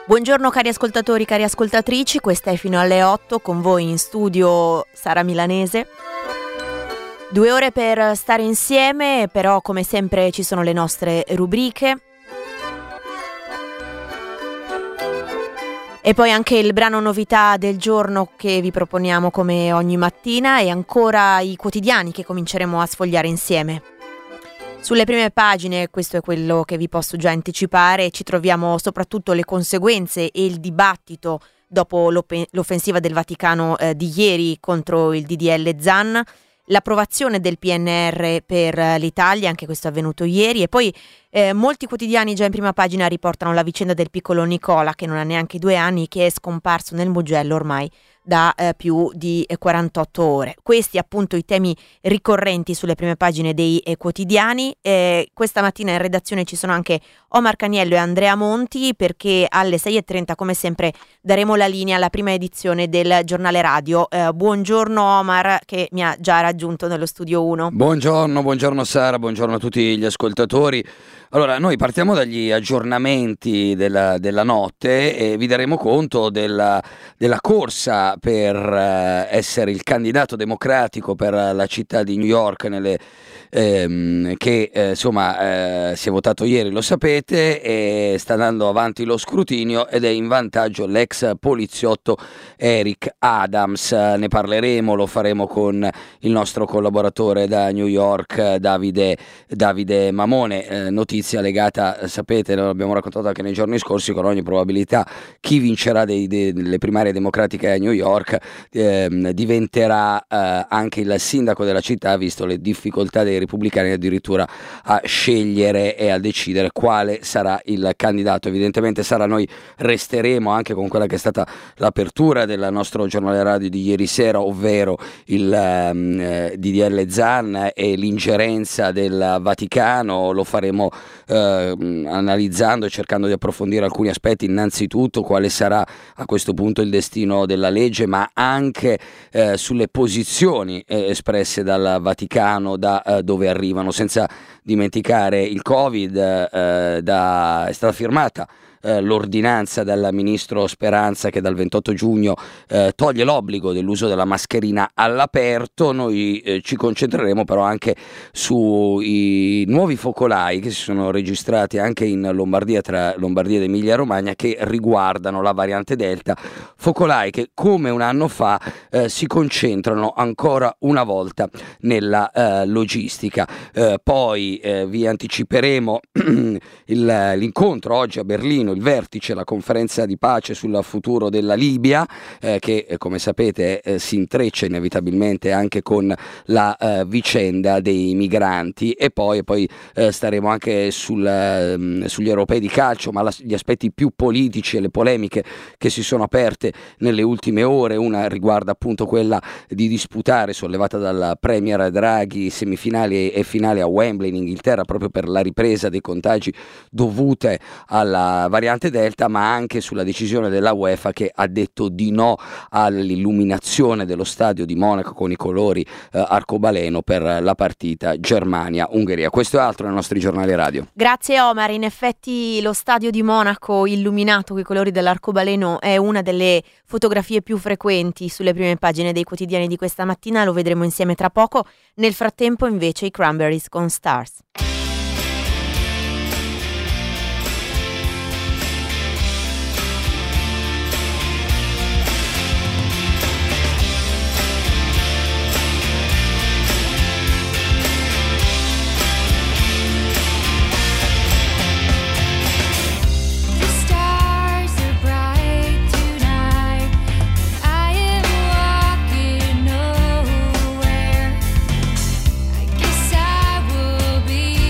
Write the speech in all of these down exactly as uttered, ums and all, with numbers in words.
Buongiorno cari ascoltatori, cari ascoltatrici, questa è Fino alle otto, con voi in studio Sara Milanese. Due ore per stare insieme, però come sempre ci sono le nostre rubriche. E poi anche il brano novità del giorno che vi proponiamo come ogni mattina e ancora i quotidiani che cominceremo a sfogliare insieme. Sulle prime pagine, questo è quello che vi posso già anticipare, ci troviamo soprattutto le conseguenze e il dibattito dopo l'offensiva del Vaticano eh, di ieri contro il D D L Zan, l'approvazione del P N R per l'Italia, anche questo è avvenuto ieri, e poi eh, molti quotidiani già in prima pagina riportano la vicenda del piccolo Nicola, che non ha neanche due anni, che è scomparso nel Mugello ormai da eh, più di eh, quarantotto ore. Questi appunto i temi ricorrenti sulle prime pagine dei eh, quotidiani. Eh, questa mattina in redazione ci sono anche Omar Caniello e Andrea Monti, perché alle sei e trenta come sempre daremo la linea alla prima edizione del giornale radio. Eh, buongiorno Omar, che mi ha già raggiunto nello studio uno. Buongiorno, buongiorno Sara, buongiorno a tutti gli ascoltatori. Allora, noi partiamo dagli aggiornamenti della, della notte e vi daremo conto della, della corsa per eh, essere il candidato democratico per la città di New York, nelle, ehm, che eh, insomma eh, si è votato ieri, lo sapete, e sta andando avanti lo scrutinio ed è in vantaggio l'ex poliziotto Eric Adams. Ne parleremo, lo faremo con il nostro collaboratore da New York, Davide, Davide Mamone. Eh, notizia legata, sapete, lo abbiamo raccontato anche nei giorni scorsi, con ogni probabilità chi vincerà dei, dei, delle primarie democratiche a New York eh, diventerà eh, anche il sindaco della città, visto le difficoltà dei repubblicani addirittura a scegliere e a decidere quale sarà il candidato. Evidentemente sarà, noi resteremo anche con quella che è stata l'apertura del nostro giornale radio di ieri sera, ovvero il eh, D D L Zan e l'ingerenza del Vaticano. Lo faremo Eh, analizzando e cercando di approfondire alcuni aspetti. Innanzitutto quale sarà a questo punto il destino della legge, ma anche eh, sulle posizioni eh, espresse dal Vaticano, da eh, dove arrivano, senza dimenticare il Covid. eh, da, è stata firmata Eh, l'ordinanza dal ministro Speranza, che dal ventotto giugno eh, toglie l'obbligo dell'uso della mascherina all'aperto. Noi eh, ci concentreremo però anche sui nuovi focolai che si sono registrati anche in Lombardia, tra Lombardia ed Emilia Romagna, che riguardano la variante Delta, focolai che come un anno fa eh, si concentrano ancora una volta nella eh, logistica. Eh, poi eh, vi anticiperemo il, l'incontro oggi a Berlino, il vertice, la conferenza di pace sul futuro della Libia, eh, che eh, come sapete eh, si intreccia inevitabilmente anche con la eh, vicenda dei migranti. E poi, e poi eh, staremo anche sul, eh, sugli europei di calcio, ma la, gli aspetti più politici e le polemiche che si sono aperte nelle ultime ore. Una riguarda appunto quella di disputare, sollevata dal Premier Draghi, semifinali e finali a Wembley in Inghilterra, proprio per la ripresa dei contagi dovute alla variante Delta, ma anche sulla decisione della UEFA, che ha detto di no all'illuminazione dello stadio di Monaco con i colori eh, arcobaleno per la partita Germania-Ungheria. Questo è altro nei nostri giornali radio. Grazie Omar, in effetti lo stadio di Monaco illuminato con i colori dell'arcobaleno è una delle fotografie più frequenti sulle prime pagine dei quotidiani di questa mattina, lo vedremo insieme tra poco. Nel frattempo invece i Cranberries con Stars. Be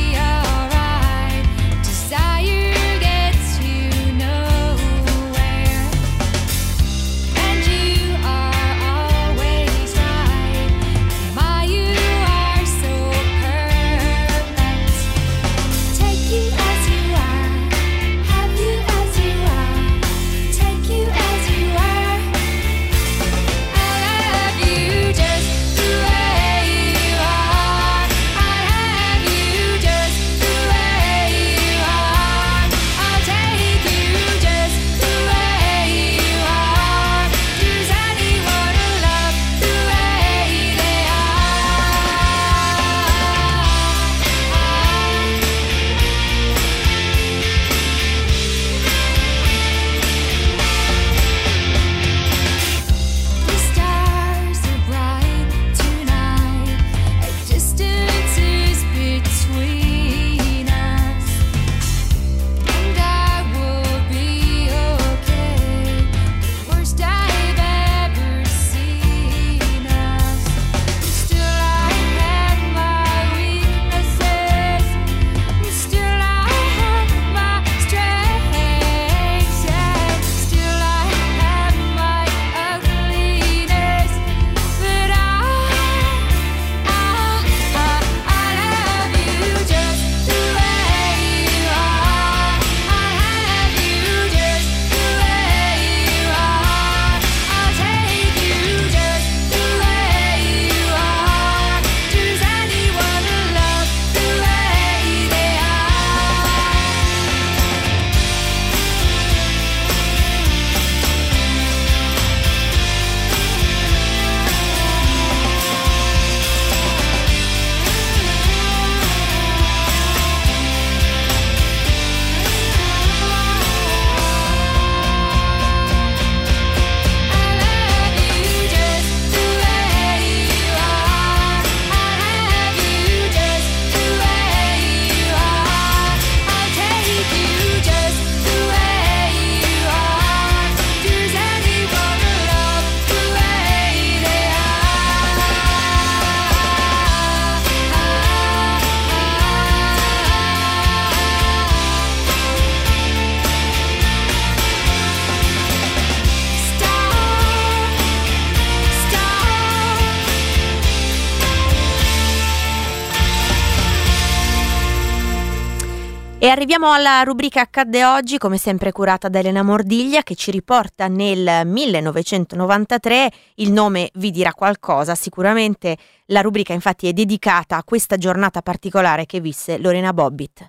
arriviamo alla rubrica Accadde oggi, come sempre curata da Elena Mordiglia, che ci riporta nel millenovecentonovantatré. Il nome vi dirà qualcosa, sicuramente la rubrica infatti è dedicata a questa giornata particolare che visse Lorena Bobbitt.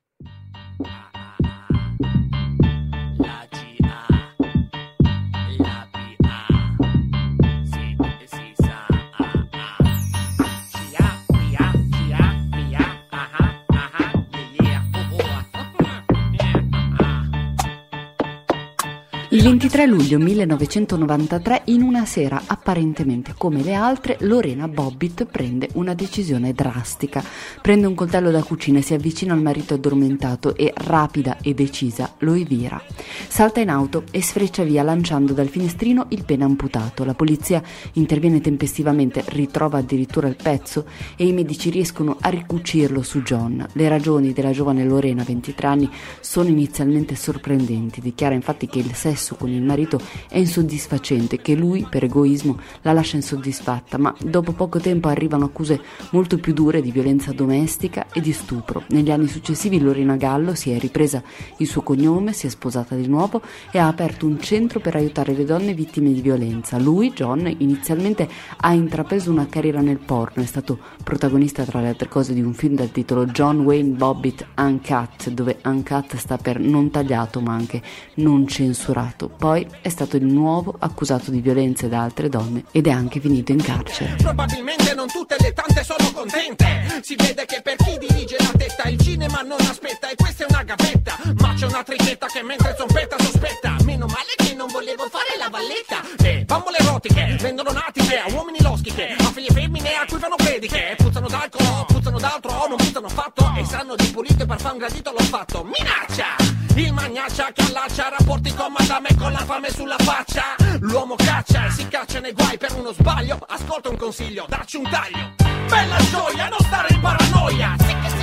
Il ventitré luglio millenovecentonovantatré, in una sera apparentemente come le altre, Lorena Bobbitt prende una decisione drastica. Prende un coltello da cucina e si avvicina al marito addormentato e, rapida e decisa, lo evira. Salta in auto e sfreccia via lanciando dal finestrino il pene amputato. La polizia interviene tempestivamente, ritrova addirittura il pezzo e i medici riescono a ricucirlo su John. Le ragioni della giovane Lorena, ventitré anni, sono inizialmente sorprendenti. Dichiara infatti che il sesso con il marito è insoddisfacente, che lui per egoismo la lascia insoddisfatta, ma dopo poco tempo arrivano accuse molto più dure di violenza domestica e di stupro. Negli anni successivi Lorena Gallo si è ripresa il suo cognome, si è sposata di nuovo e ha aperto un centro per aiutare le donne vittime di violenza. Lui, John, inizialmente ha intrapreso una carriera nel porno, è stato protagonista tra le altre cose di un film dal titolo John Wayne Bobbitt Uncut, dove Uncut sta per non tagliato ma anche non censurato. Poi è stato di nuovo accusato di violenze da altre donne ed è anche finito in carcere. Probabilmente non tutte le tante sono contente. Si vede che per chi dirige la testa il cinema non aspetta, e questa è una gavetta. Ma c'è una trichetta che mentre zompetta sospetta. Meno male che non volevo fare la valletta. Le bambole erotiche vendono natiche a uomini loschiche, a figlie femmine a cui fanno prediche. Puzzano d'alcol, puzzano d'altro, non puzzano affatto, e sanno di pulito per far un gradito l'ho fatto. Minaccia! Il magnaccia che allaccia rapporti con madame con la fame sulla faccia. L'uomo caccia e si caccia nei guai per uno sbaglio. Ascolta un consiglio, dacci un taglio. Bella gioia, non stare in paranoia.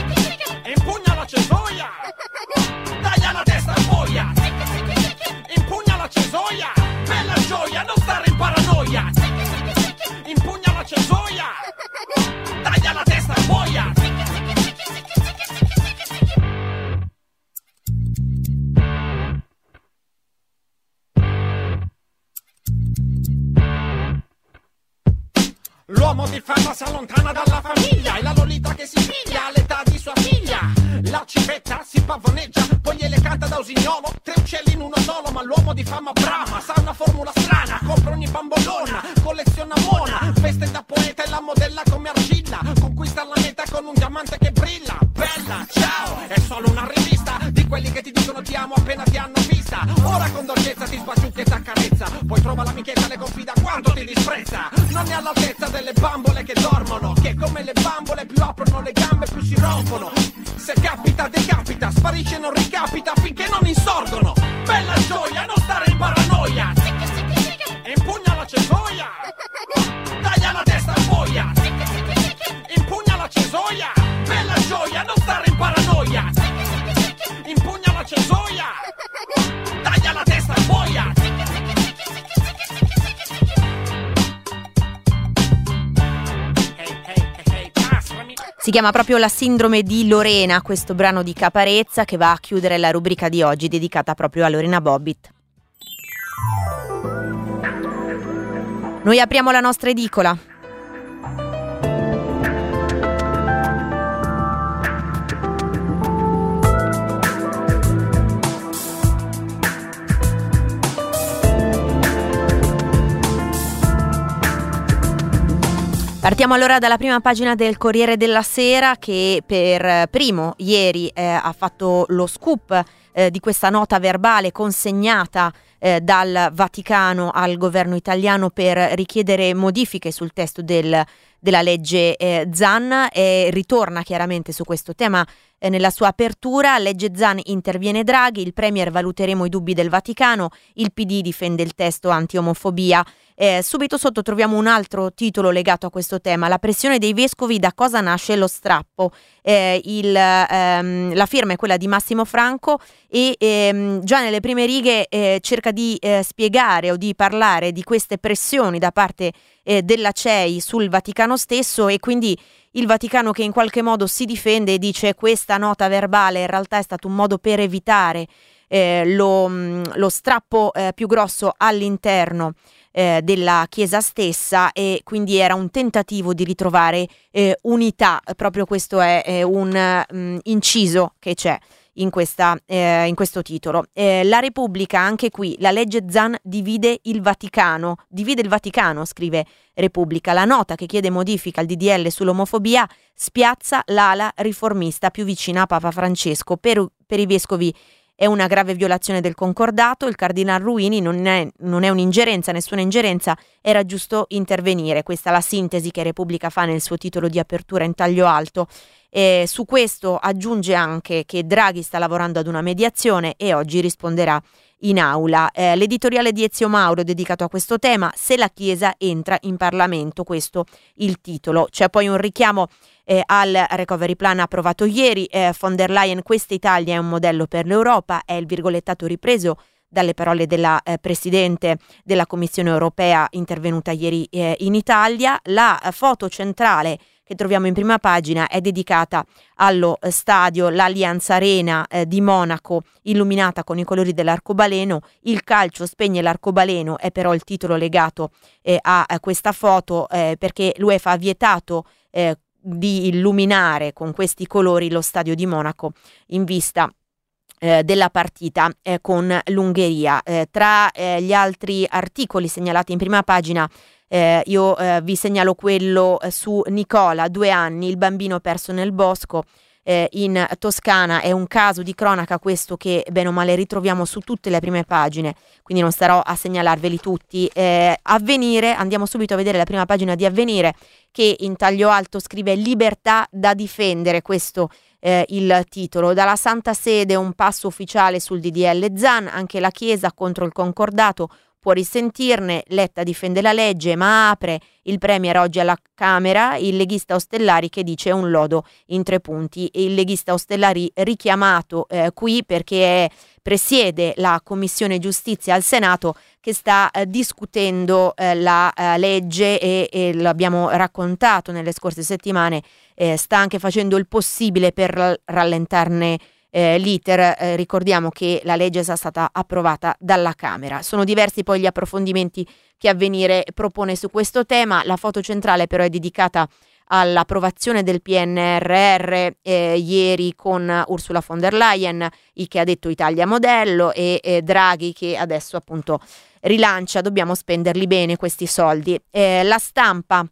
Impugna la cesoia. Taglia la testa in boia. Impugna la cesoia. Bella gioia, non stare in paranoia. Impugna la cesoia. Taglia la testa in boia. L'uomo di fama si allontana dalla famiglia, e la Lolita che si piglia all'età di sua figlia. La civetta si pavoneggia, poi gliele canta da usignolo, tre uccelli in uno solo, ma l'uomo di fama brama sa una formula strana, compra ogni bambolona, colleziona mona, veste da poeta e la modella come argilla, conquista la meta con un diamante che brilla. Bella, ciao, è solo una rivista di quelli che ti dicono ti amo appena ti hanno vista. Ora con dolcezza ti sbaciucca e t'accarezza, poi trova l'amichetta e le confida quanto ti disprezza. Non è all'altezza delle bambole che dormono, che come le bambole più aprono le gambe più si rompono. Se capita decapita, sparisce non ricapita finché non insorgono. Bella gioia, non stare in paranoia. Impugna la cesoia. Taglia la testa in boia. Impugna la cesoia. Bella gioia, non stare in paranoia. Impugna la cesoia. Taglia la testa in boia. Si chiama proprio La sindrome di Lorena, questo brano di Caparezza, che va a chiudere la rubrica di oggi dedicata proprio a Lorena Bobbitt. Noi apriamo la nostra edicola. Partiamo allora dalla prima pagina del Corriere della Sera, che per primo ieri eh, ha fatto lo scoop eh, di questa nota verbale consegnata eh, dal Vaticano al governo italiano per richiedere modifiche sul testo del, della legge eh, Zan, e ritorna chiaramente su questo tema eh, nella sua apertura. Legge Zan, interviene Draghi, il Premier valuteremo i dubbi del Vaticano, il P D difende il testo anti-omofobia. Eh, subito sotto troviamo un altro titolo legato a questo tema: la pressione dei vescovi, da cosa nasce lo strappo. Eh, il, ehm, la firma è quella di Massimo Franco e ehm, già nelle prime righe eh, cerca di eh, spiegare o di parlare di queste pressioni da parte eh, della C E I sul Vaticano stesso, e quindi il Vaticano che in qualche modo si difende e dice questa nota verbale in realtà è stato un modo per evitare eh, lo, lo strappo eh, più grosso all'interno eh, della Chiesa stessa, e quindi era un tentativo di ritrovare eh, unità. Proprio questo è, è un um, inciso che c'è in, questa, eh, in questo titolo. Eh, la Repubblica, anche qui, la legge Zan divide il Vaticano, divide il Vaticano, scrive Repubblica. La nota che chiede modifica al D D L sull'omofobia spiazza l'ala riformista più vicina a Papa Francesco. Per, per i vescovi è una grave violazione del concordato, il Cardinal Ruini non è, non è un'ingerenza, nessuna ingerenza, era giusto intervenire. Questa è la sintesi che Repubblica fa nel suo titolo di apertura in taglio alto. E su questo aggiunge anche che Draghi sta lavorando ad una mediazione e oggi risponderà in aula. Eh, l'editoriale di Ezio Mauro dedicato a questo tema, se la Chiesa entra in Parlamento, questo il titolo. C'è poi un richiamo eh, al recovery plan approvato ieri, eh, von der Leyen, questa Italia è un modello per l'Europa, è il virgolettato ripreso dalle parole della eh, Presidente della Commissione Europea intervenuta ieri eh, in Italia. La eh, foto centrale che troviamo in prima pagina è dedicata allo eh, stadio, l'Allianz Arena eh, di Monaco, illuminata con i colori dell'arcobaleno. Il calcio spegne l'arcobaleno è però il titolo legato eh, a, a questa foto, eh, perché l'UEFA ha vietato eh, di illuminare con questi colori lo stadio di Monaco in vista eh, della partita eh, con l'Ungheria. Eh, tra eh, gli altri articoli segnalati in prima pagina, Eh, io eh, vi segnalo quello eh, su Nicola, due anni, il bambino perso nel bosco eh, in Toscana. È un caso di cronaca questo che bene o male ritroviamo su tutte le prime pagine, quindi non starò a segnalarveli tutti. Eh, Avvenire, andiamo subito a vedere la prima pagina di Avvenire, che in taglio alto scrive libertà da difendere, questo eh, il titolo. Dalla Santa Sede un passo ufficiale sul D D L Zan, anche la Chiesa contro il concordato può risentirne. Letta difende la legge ma apre il premier oggi alla Camera, il leghista Ostellari che dice un lodo in tre punti. E il leghista Ostellari richiamato eh, qui perché presiede la Commissione Giustizia al Senato che sta eh, discutendo eh, la eh, legge e, e l'abbiamo raccontato nelle scorse settimane, eh, sta anche facendo il possibile per rallentarne Eh, l'iter. Eh, ricordiamo che la legge è stata approvata dalla Camera. Sono diversi poi gli approfondimenti che Avvenire propone su questo tema. La foto centrale però è dedicata all'approvazione del P N R R eh, ieri con Ursula von der Leyen, il che ha detto Italia modello, e eh, Draghi che adesso appunto rilancia dobbiamo spenderli bene questi soldi. Eh, la Stampa,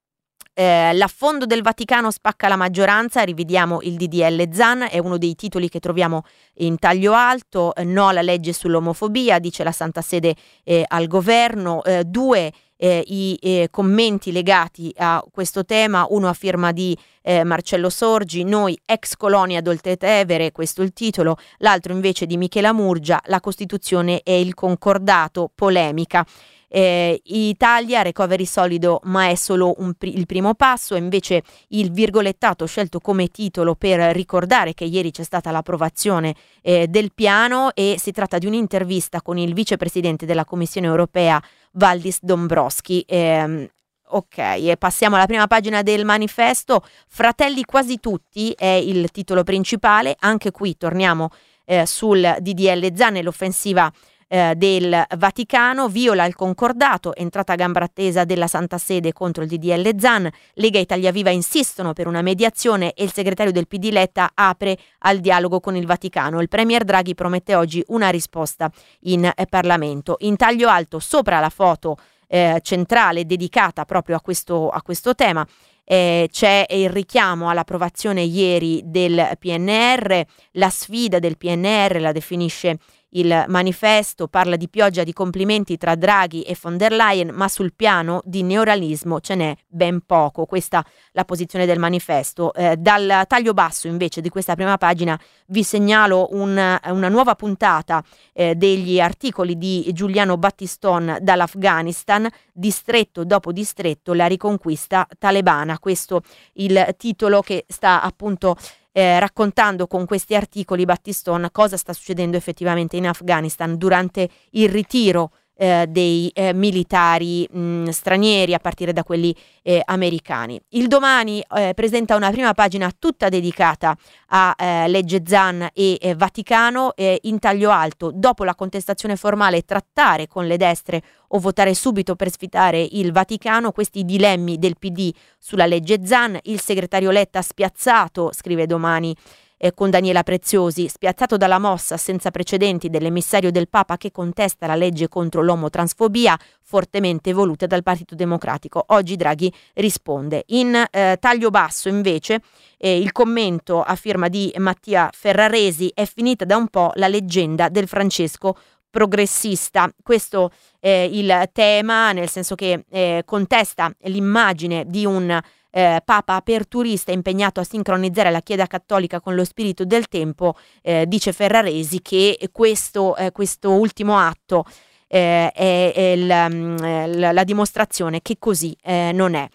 Eh, l'affondo del Vaticano spacca la maggioranza, rivediamo il D D L Zan, è uno dei titoli che troviamo in taglio alto. Eh, no alla legge sull'omofobia, dice la Santa Sede eh, al governo. Eh, due eh, i eh, commenti legati a questo tema, uno a firma di eh, Marcello Sorgi, noi ex colonia d'Oltrevere, questo il titolo, l'altro invece di Michela Murgia, la Costituzione e il concordato, polemica. Eh, Italia, recovery solido ma è solo un pr- il primo passo, e invece il virgolettato scelto come titolo per ricordare che ieri c'è stata l'approvazione eh, del piano, e si tratta di un'intervista con il vicepresidente della Commissione Europea Valdis Dombrovskis. Eh, ok, e passiamo alla prima pagina del manifesto. Fratelli quasi tutti è il titolo principale, anche qui torniamo eh, sul D D L Zan e l'offensiva Eh, del Vaticano. Viola il concordato, entrata a gamba tesa della Santa Sede contro il D D L Zan. Lega e Italia Viva insistono per una mediazione e il segretario del P D Letta apre al dialogo con il Vaticano. Il premier Draghi promette oggi una risposta in eh, Parlamento. In taglio alto sopra la foto eh, centrale dedicata proprio a questo, a questo tema Eh, c'è il richiamo all'approvazione ieri del P N R, la sfida del P N R la definisce il manifesto, parla di pioggia di complimenti tra Draghi e von der Leyen, ma sul piano di neorealismo ce n'è ben poco. Questa la posizione del manifesto. Eh, dal taglio basso invece di questa prima pagina vi segnalo un, una nuova puntata eh, degli articoli di Giuliano Battiston dall'Afghanistan, distretto dopo distretto, la riconquista talebana. Questo il titolo che sta appunto Eh, raccontando con questi articoli Battiston cosa sta succedendo effettivamente in Afghanistan durante il ritiro eh, dei eh, militari mh, stranieri, a partire da quelli eh, americani. Il Domani eh, presenta una prima pagina tutta dedicata a eh, legge Zan e eh, Vaticano, eh, in taglio alto: dopo la contestazione formale, trattare con le destre o votare subito per sfidare il Vaticano, questi dilemmi del P D sulla legge Zan. Il segretario Letta spiazzato, scrive Domani eh, con Daniela Preziosi, spiazzato dalla mossa senza precedenti dell'emissario del Papa che contesta la legge contro l'omotransfobia, fortemente voluta dal Partito Democratico. Oggi Draghi risponde. In eh, taglio basso invece eh, il commento a firma di Mattia Ferraresi: è finita da un po' la leggenda del Francesco progressista. Questo è il tema, nel senso che eh, contesta l'immagine di un eh, Papa aperturista impegnato a sincronizzare la Chiesa Cattolica con lo spirito del tempo. Eh, dice Ferraresi che questo, eh, questo ultimo atto eh, è, è il, la, la dimostrazione che così eh, non è.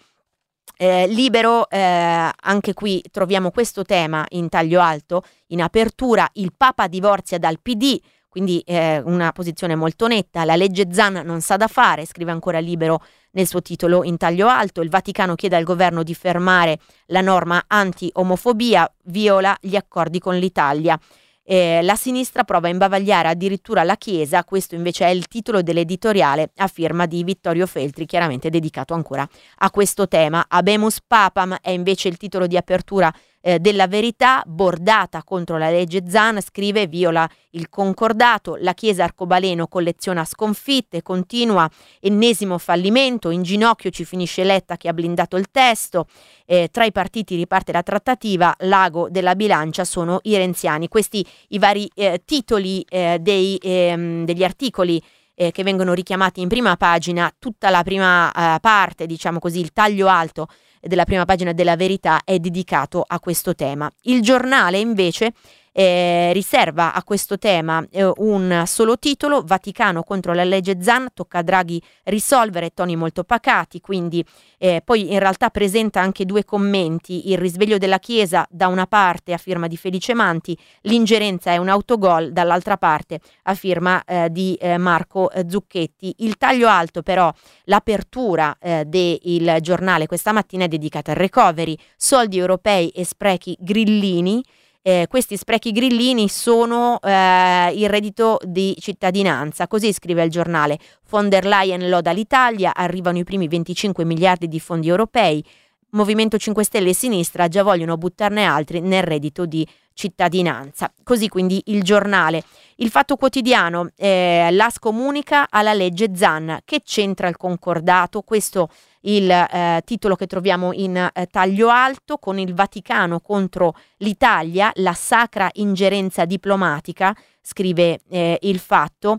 Eh, Libero, eh, anche qui troviamo questo tema in taglio alto, in apertura: il Papa divorzia dal P D, quindi eh, una posizione molto netta. La legge Zan non sa da fare, scrive ancora Libero nel suo titolo in taglio alto. Il Vaticano chiede al governo di fermare la norma anti-omofobia, viola gli accordi con l'Italia. Eh, la sinistra prova a imbavagliare addirittura la Chiesa. Questo invece è il titolo dell'editoriale a firma di Vittorio Feltri, chiaramente dedicato ancora a questo tema. Habemus Papam è invece il titolo di apertura eh, della Verità. Bordata contro la legge Zan, scrive, viola il concordato. La Chiesa arcobaleno colleziona sconfitte, continua, ennesimo fallimento, in ginocchio ci finisce Letta che ha blindato il testo. Eh, tra i partiti riparte la trattativa, l'ago della bilancia sono i renziani. Questi i vari eh, titoli eh, dei, ehm, degli articoli eh, che vengono richiamati in prima pagina. Tutta la prima eh, parte, diciamo così, il taglio alto della prima pagina della Verità è dedicato a questo tema. Il Giornale invece eh, riserva a questo tema eh, un solo titolo: Vaticano contro la legge Zan, tocca a Draghi risolvere, toni molto pacati. Quindi eh, poi in realtà presenta anche due commenti: il risveglio della Chiesa da una parte a firma di Felice Manti, l'ingerenza è un autogol dall'altra parte a firma eh, di eh, Marco eh, Zucchetti. Il taglio alto però, l'apertura eh, del Giornale questa mattina è dedicata al recovery: soldi europei e sprechi grillini. Eh, questi sprechi grillini sono eh, il reddito di cittadinanza, così scrive il Giornale. Von der Leyen loda l'Italia, arrivano i primi venticinque miliardi di fondi europei. Movimento cinque Stelle e Sinistra già vogliono buttarne altri nel reddito di cittadinanza. Così quindi il Giornale. Il Fatto Quotidiano, eh, l'A S comunica alla legge Zan, che c'entra il concordato. Questo il eh, titolo che troviamo in eh, taglio alto, con il Vaticano contro l'Italia, la sacra ingerenza diplomatica, scrive eh, il Fatto.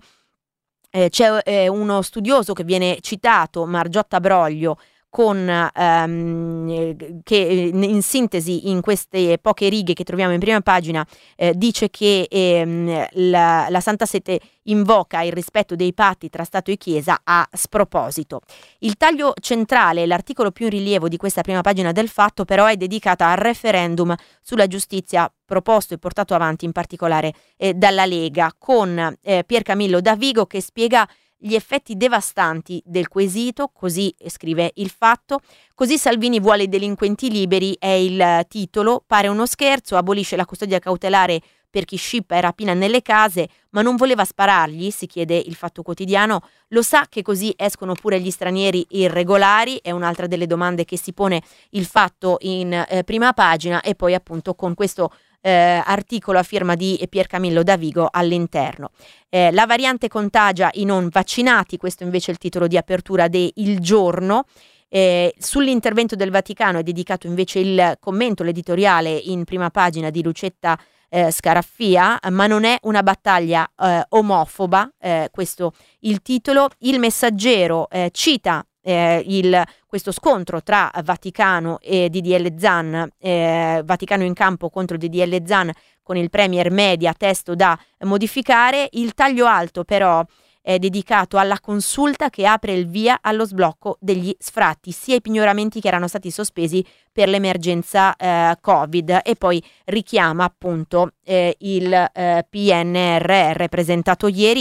Eh, c'è eh, uno studioso che viene citato, Margiotta Broglio, con ehm, che in sintesi in queste poche righe che troviamo in prima pagina eh, dice che ehm, la, la Santa Sede invoca il rispetto dei patti tra Stato e Chiesa a sproposito. Il taglio centrale, l'articolo più in rilievo di questa prima pagina del Fatto, però è dedicata al referendum sulla giustizia proposto e portato avanti in particolare eh, dalla Lega, con eh, Piercamillo Davigo che spiega gli effetti devastanti del quesito. Così scrive il Fatto. Così Salvini vuole i delinquenti liberi è il titolo. Pare uno scherzo, abolisce la custodia cautelare per chi scippa e rapina nelle case, ma non voleva sparargli, si chiede il Fatto Quotidiano. Lo sa che così escono pure gli stranieri irregolari? È un'altra delle domande che si pone il Fatto in eh, prima pagina, e poi appunto con questo Eh, articolo a firma di Piercamillo Davigo all'interno. Eh, la variante contagia i non vaccinati, questo invece è il titolo di apertura de Il Giorno. Eh, sull'intervento del Vaticano è dedicato invece il commento, l'editoriale in prima pagina di Lucetta eh, Scaraffia, ma non è una battaglia eh, omofoba, eh, questo il titolo. Il Messaggero eh, cita Eh, il, questo scontro tra Vaticano e D D L Zan, eh, Vaticano in campo contro D D L Zan con il Premier Media, testo da modificare. Il taglio alto però è dedicato alla consulta che apre il via allo sblocco degli sfratti, sia i pignoramenti che erano stati sospesi per l'emergenza eh, Covid, e poi richiama appunto eh, il eh, P N R R presentato ieri. P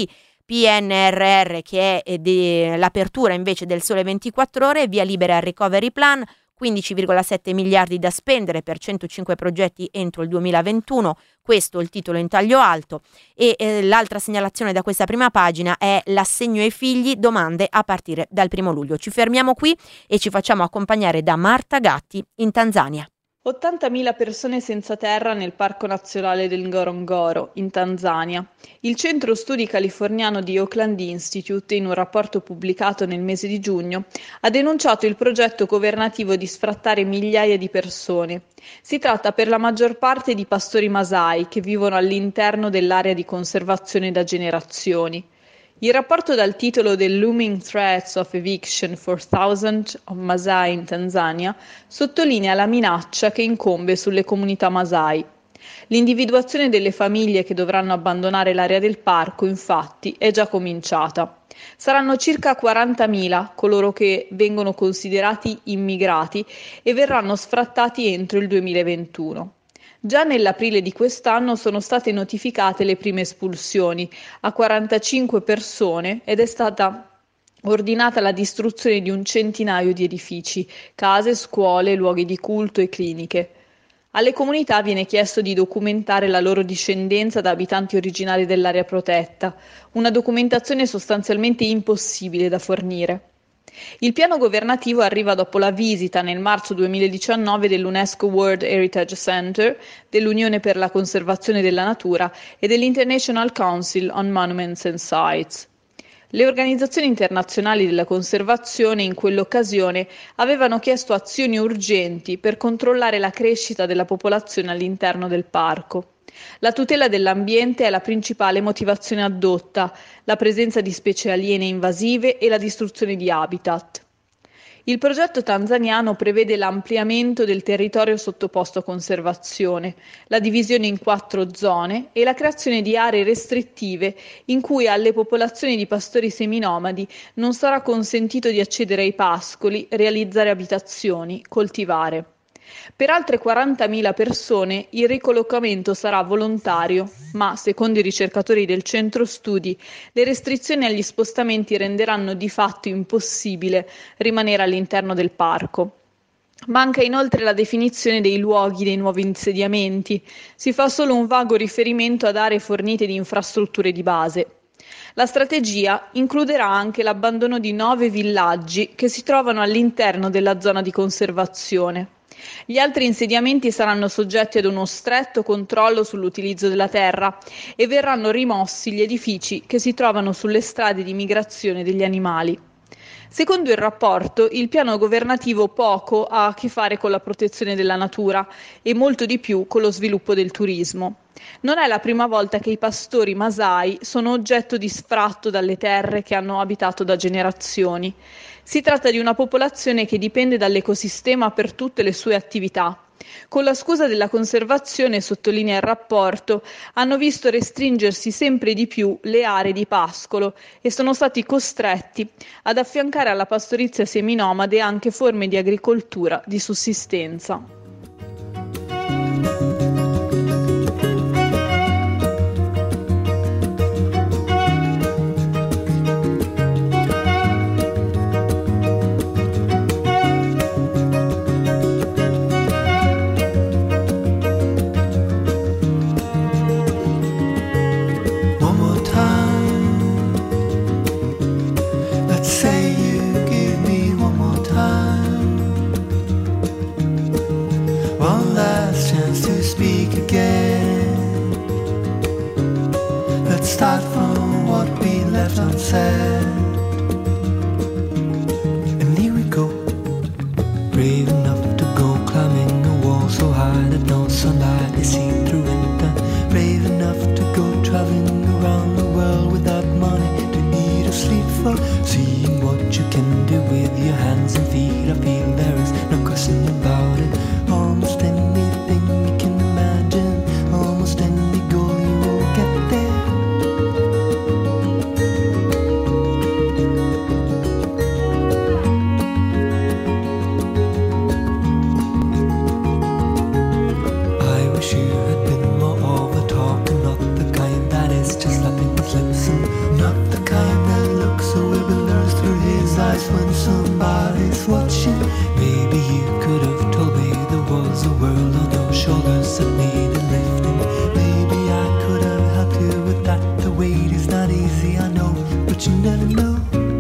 P N R R, che è de- l'apertura invece del Sole ventiquattro Ore, via libera al Recovery Plan, quindici virgola sette miliardi da spendere per centocinque progetti entro il duemilaventuno, questo è il titolo in taglio alto. E eh, l'altra segnalazione da questa prima pagina è l'assegno ai figli, domande a partire dal primo luglio. Ci fermiamo qui e ci facciamo accompagnare da Marta Gatti in Tanzania. ottantamila persone senza terra nel Parco Nazionale del Ngorongoro, in Tanzania. Il centro studi californiano di Oakland Institute, in un rapporto pubblicato nel mese di giugno, ha denunciato il progetto governativo di sfrattare migliaia di persone. Si tratta per la maggior parte di pastori Masai che vivono all'interno dell'area di conservazione da generazioni. Il rapporto dal titolo The Looming Threats of Eviction for Thousands of Masai in Tanzania sottolinea la minaccia che incombe sulle comunità Masai. L'individuazione delle famiglie che dovranno abbandonare l'area del parco, infatti, è già cominciata. Saranno circa quarantamila coloro che vengono considerati immigrati e verranno sfrattati entro il duemilaventuno. Già nell'aprile di quest'anno sono state notificate le prime espulsioni a quarantacinque persone ed è stata ordinata la distruzione di un centinaio di edifici, case, scuole, luoghi di culto e cliniche. Alle comunità viene chiesto di documentare la loro discendenza da abitanti originari dell'area protetta, una documentazione sostanzialmente impossibile da fornire. Il piano governativo arriva dopo la visita nel marzo duemiladiciannove dell'UNESCO World Heritage Center, dell'Unione per la conservazione della natura e dell'International Council on Monuments and Sites. Le organizzazioni internazionali della conservazione in quell'occasione avevano chiesto azioni urgenti per controllare la crescita della popolazione all'interno del parco. La tutela dell'ambiente è la principale motivazione addotta, la presenza di specie aliene invasive e la distruzione di habitat. Il progetto tanzaniano prevede l'ampliamento del territorio sottoposto a conservazione, la divisione in quattro zone e la creazione di aree restrittive in cui alle popolazioni di pastori seminomadi non sarà consentito di accedere ai pascoli, realizzare abitazioni, coltivare. Per altre quarantamila persone il ricollocamento sarà volontario, ma, secondo i ricercatori del centro studi, le restrizioni agli spostamenti renderanno di fatto impossibile rimanere all'interno del parco. Manca inoltre la definizione dei luoghi dei nuovi insediamenti, si fa solo un vago riferimento ad aree fornite di infrastrutture di base. La strategia includerà anche l'abbandono di nove villaggi che si trovano all'interno della zona di conservazione. Gli altri insediamenti saranno soggetti ad uno stretto controllo sull'utilizzo della terra e verranno rimossi gli edifici che si trovano sulle strade di migrazione degli animali. Secondo il rapporto, il piano governativo poco ha a che fare con la protezione della natura e molto di più con lo sviluppo del turismo. Non è la prima volta che i pastori Masai sono oggetto di sfratto dalle terre che hanno abitato da generazioni. Si tratta di una popolazione che dipende dall'ecosistema per tutte le sue attività. Con la scusa della conservazione, sottolinea il rapporto, hanno visto restringersi sempre di più le aree di pascolo e sono stati costretti ad affiancare alla pastorizia seminomade anche forme di agricoltura di sussistenza. Start from what we left unsaid. And here we go, brave enough to go climbing a wall so high that no sunlight is seen through winter. Brave enough to go traveling around the world without money to eat or sleep for. Seeing what you can do with your hands and feet, I feel there is no question about it. Almost anything you can imagine, almost any goal you will get there. Not the eyes when somebody's watching. Maybe you could have told me there was a world on your shoulders that needed lifting. Maybe I could have helped you with that. The weight is not easy, I know, but you never know.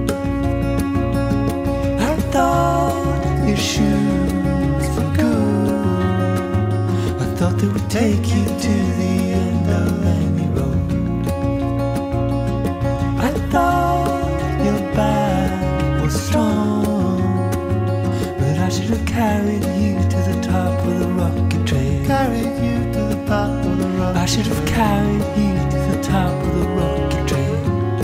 I thought your shoes were good. I thought they would take you to the end of any road. I thought your back was strong, but I should have carried you to the top of the rocket train. Carried you to the top of the rocket. I should have carried you to the top of the rocket train.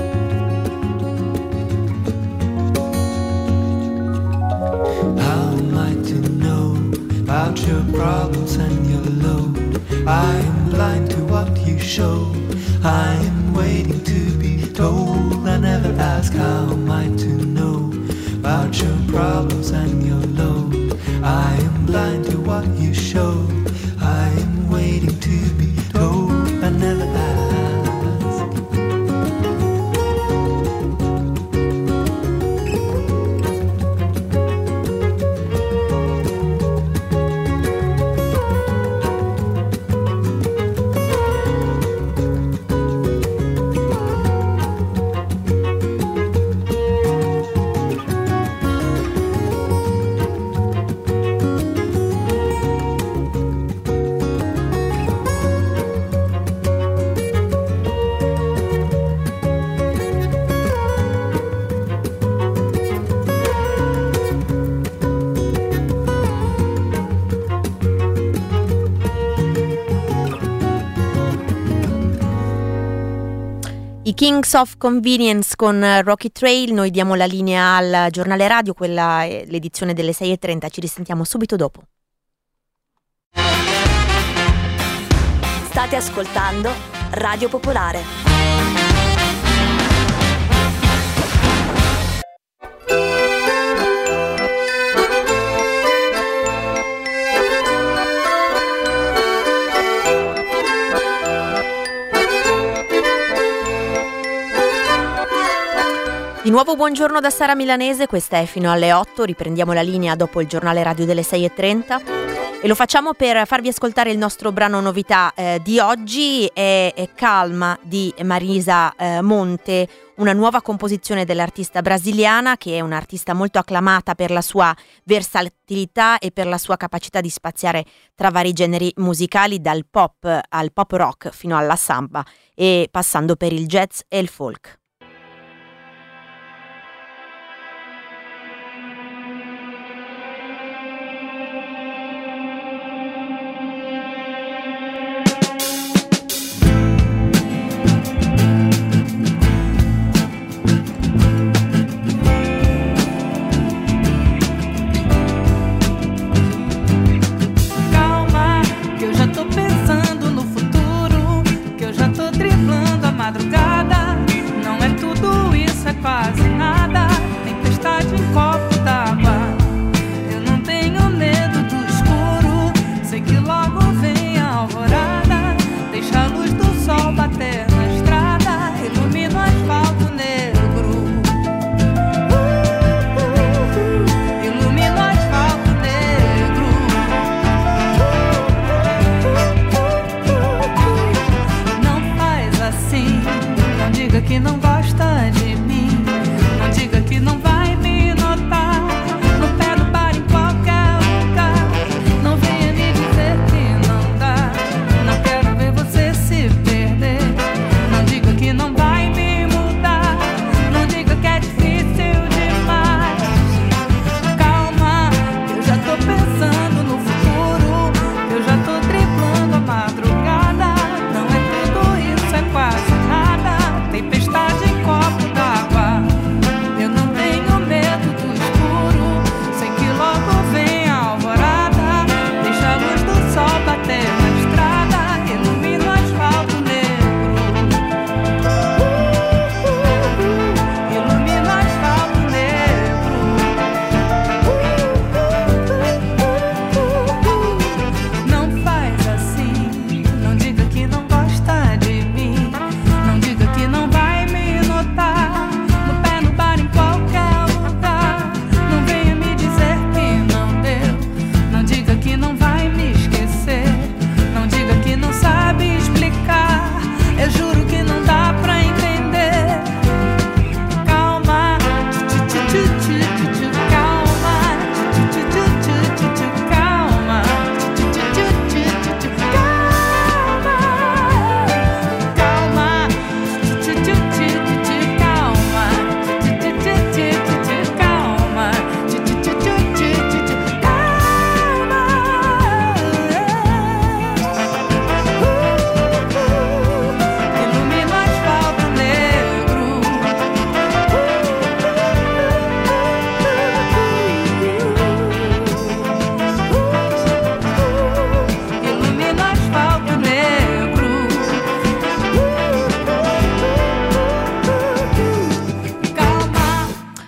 How am I to know about your problems and your load? I am blind to what you show. I am waiting to be told. I never ask how am I to know about your problems and your load. I am blind to what you show. I am waiting to be told. I never ask. I Kings of Convenience con Rocky Trail. Noi diamo la linea al giornale radio, quella è l'edizione delle sei e trenta, ci risentiamo subito dopo. State ascoltando Radio Popolare. Di nuovo buongiorno da Sara Milanese, questa è fino alle otto, riprendiamo la linea dopo il giornale radio delle sei e trenta e lo facciamo per farvi ascoltare il nostro brano novità eh, di oggi, è, è Calma di Marisa eh, Monte, una nuova composizione dell'artista brasiliana che è un'artista molto acclamata per la sua versatilità e per la sua capacità di spaziare tra vari generi musicali, dal pop al pop rock fino alla samba e passando per il jazz e il folk. Madrugada, não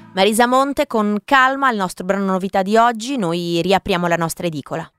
Marisa Monte con Calma, il nostro brano novità di oggi. Noi riapriamo la nostra edicola.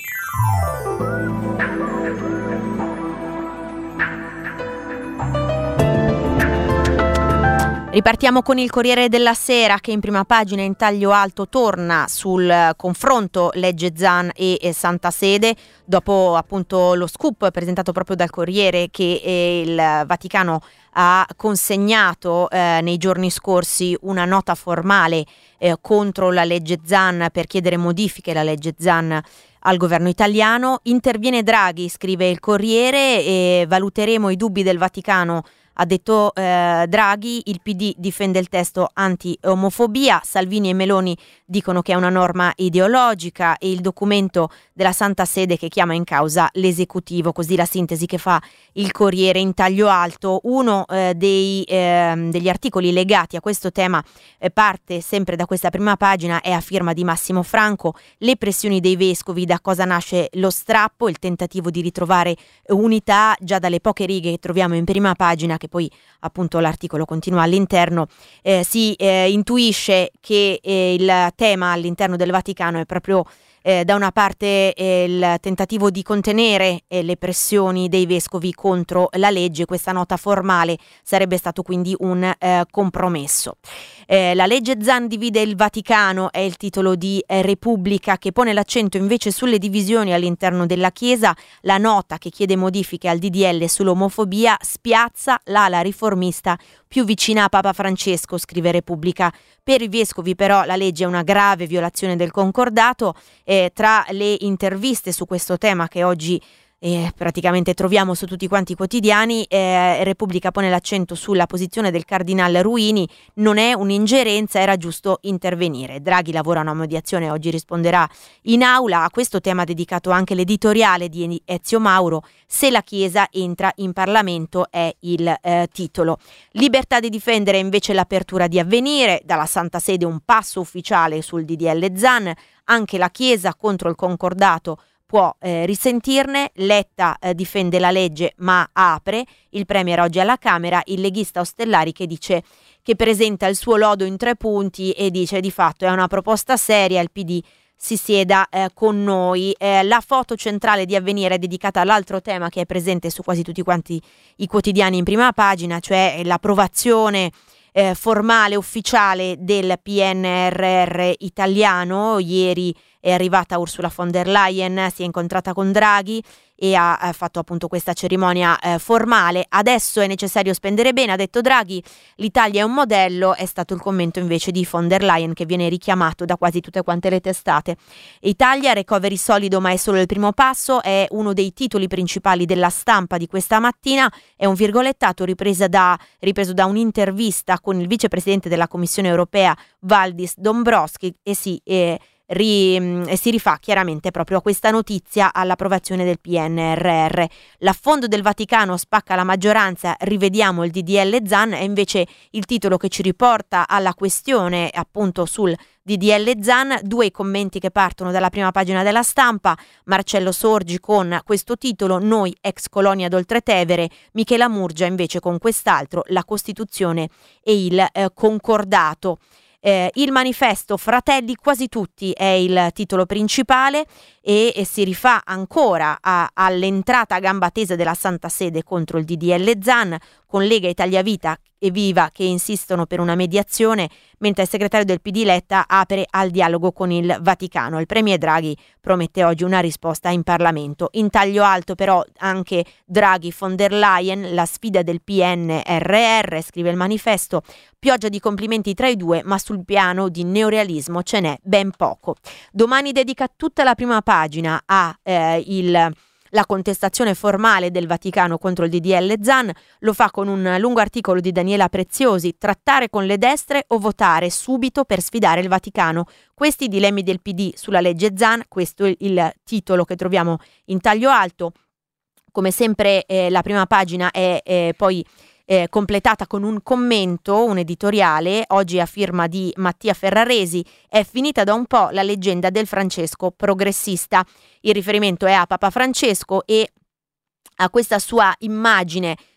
Ripartiamo con il Corriere della Sera, che in prima pagina in taglio alto torna sul confronto legge Zan e, e Santa Sede, dopo appunto lo scoop presentato proprio dal Corriere che eh, il Vaticano ha consegnato eh, nei giorni scorsi una nota formale eh, contro la legge Zan per chiedere modifiche alla legge Zan al governo italiano. Interviene Draghi, scrive il Corriere, e valuteremo i dubbi del Vaticano. Ha detto eh, Draghi, il P D difende il testo anti-omofobia, Salvini e Meloni dicono che è una norma ideologica e il documento della Santa Sede che chiama in causa l'esecutivo, così la sintesi che fa il Corriere in taglio alto. Uno eh, dei, eh, degli articoli legati a questo tema eh, parte sempre da questa prima pagina, è a firma di Massimo Franco, le pressioni dei vescovi, da cosa nasce lo strappo, il tentativo di ritrovare unità già dalle poche righe che troviamo in prima pagina, che poi appunto l'articolo continua all'interno, eh, si eh, intuisce che eh, il tema all'interno del Vaticano è proprio eh, da una parte eh, il tentativo di contenere eh, le pressioni dei vescovi contro la legge. Questa nota formale sarebbe stato quindi un eh, compromesso. Eh, la legge Zan divide il Vaticano è il titolo di eh, Repubblica, che pone l'accento invece sulle divisioni all'interno della Chiesa. La nota che chiede modifiche al D D L sull'omofobia spiazza l'ala riformista più vicina a Papa Francesco, scrive Repubblica. Per i vescovi però la legge è una grave violazione del concordato. Eh, tra le interviste su questo tema che oggi Eh, praticamente troviamo su tutti quanti i quotidiani, eh, Repubblica pone l'accento sulla posizione del cardinale Ruini: non è un'ingerenza, era giusto intervenire. Draghi lavora a una mediazione, oggi risponderà in aula. A questo tema ha dedicato anche l'editoriale di Ezio Mauro, Se la Chiesa entra in Parlamento è il eh, titolo. Libertà di difendere invece l'apertura di Avvenire, dalla Santa Sede un passo ufficiale sul D D L Zan, anche la Chiesa contro il concordato può eh, risentirne. Letta eh, difende la legge ma apre, il premier oggi alla Camera, il leghista Ostellari che dice che presenta il suo lodo in tre punti e dice di fatto è una proposta seria, il P D si sieda eh, con noi. Eh, la foto centrale di Avvenire è dedicata all'altro tema che è presente su quasi tutti quanti i quotidiani in prima pagina, cioè l'approvazione eh, formale, ufficiale del P N R R italiano. Ieri è arrivata Ursula von der Leyen, si è incontrata con Draghi e ha, ha fatto appunto questa cerimonia eh, formale. Adesso è necessario spendere bene, ha detto Draghi, l'Italia è un modello, è stato il commento invece di von der Leyen, che viene richiamato da quasi tutte quante le testate. Italia, recovery solido ma è solo il primo passo, è uno dei titoli principali della Stampa di questa mattina, è un virgolettato ripresa da, ripreso da un'intervista con il vicepresidente della Commissione europea Valdis Dombrovskis e si eh, Ri, e si rifà chiaramente proprio a questa notizia, all'approvazione del P N R R. L'affondo del Vaticano spacca la maggioranza, rivediamo il D D L Zan, è invece il titolo che ci riporta alla questione appunto sul D D L Zan. Due commenti che partono dalla prima pagina della Stampa, Marcello Sorgi con questo titolo, noi ex colonia d'Oltretevere, Michela Murgia invece con quest'altro, la Costituzione e il eh, concordato. Eh, il manifesto Fratelli quasi tutti è il titolo principale e, e si rifà ancora a, all'entrata a gamba tesa della Santa Sede contro il D D L Zan, con Lega, Italia Vita e Viva che insistono per una mediazione, mentre il segretario del P D Letta apre al dialogo con il Vaticano. Il premier Draghi promette oggi una risposta in Parlamento. In taglio alto però anche Draghi, von der Leyen, la sfida del P N R R, scrive il manifesto, pioggia di complimenti tra i due, ma sul piano di neorealismo ce n'è ben poco. Domani dedica tutta la prima pagina a eh, il la contestazione formale del Vaticano contro il D D L Zan, lo fa con un lungo articolo di Daniela Preziosi, trattare con le destre o votare subito per sfidare il Vaticano. Questi i dilemmi del P D sulla legge Zan, questo è il titolo che troviamo in taglio alto. Come sempre eh, la prima pagina è eh, poi Eh, completata con un commento, un editoriale, oggi a firma di Mattia Ferraresi, è finita da un po' la leggenda del Francesco progressista. Il riferimento è a Papa Francesco e a questa sua immagine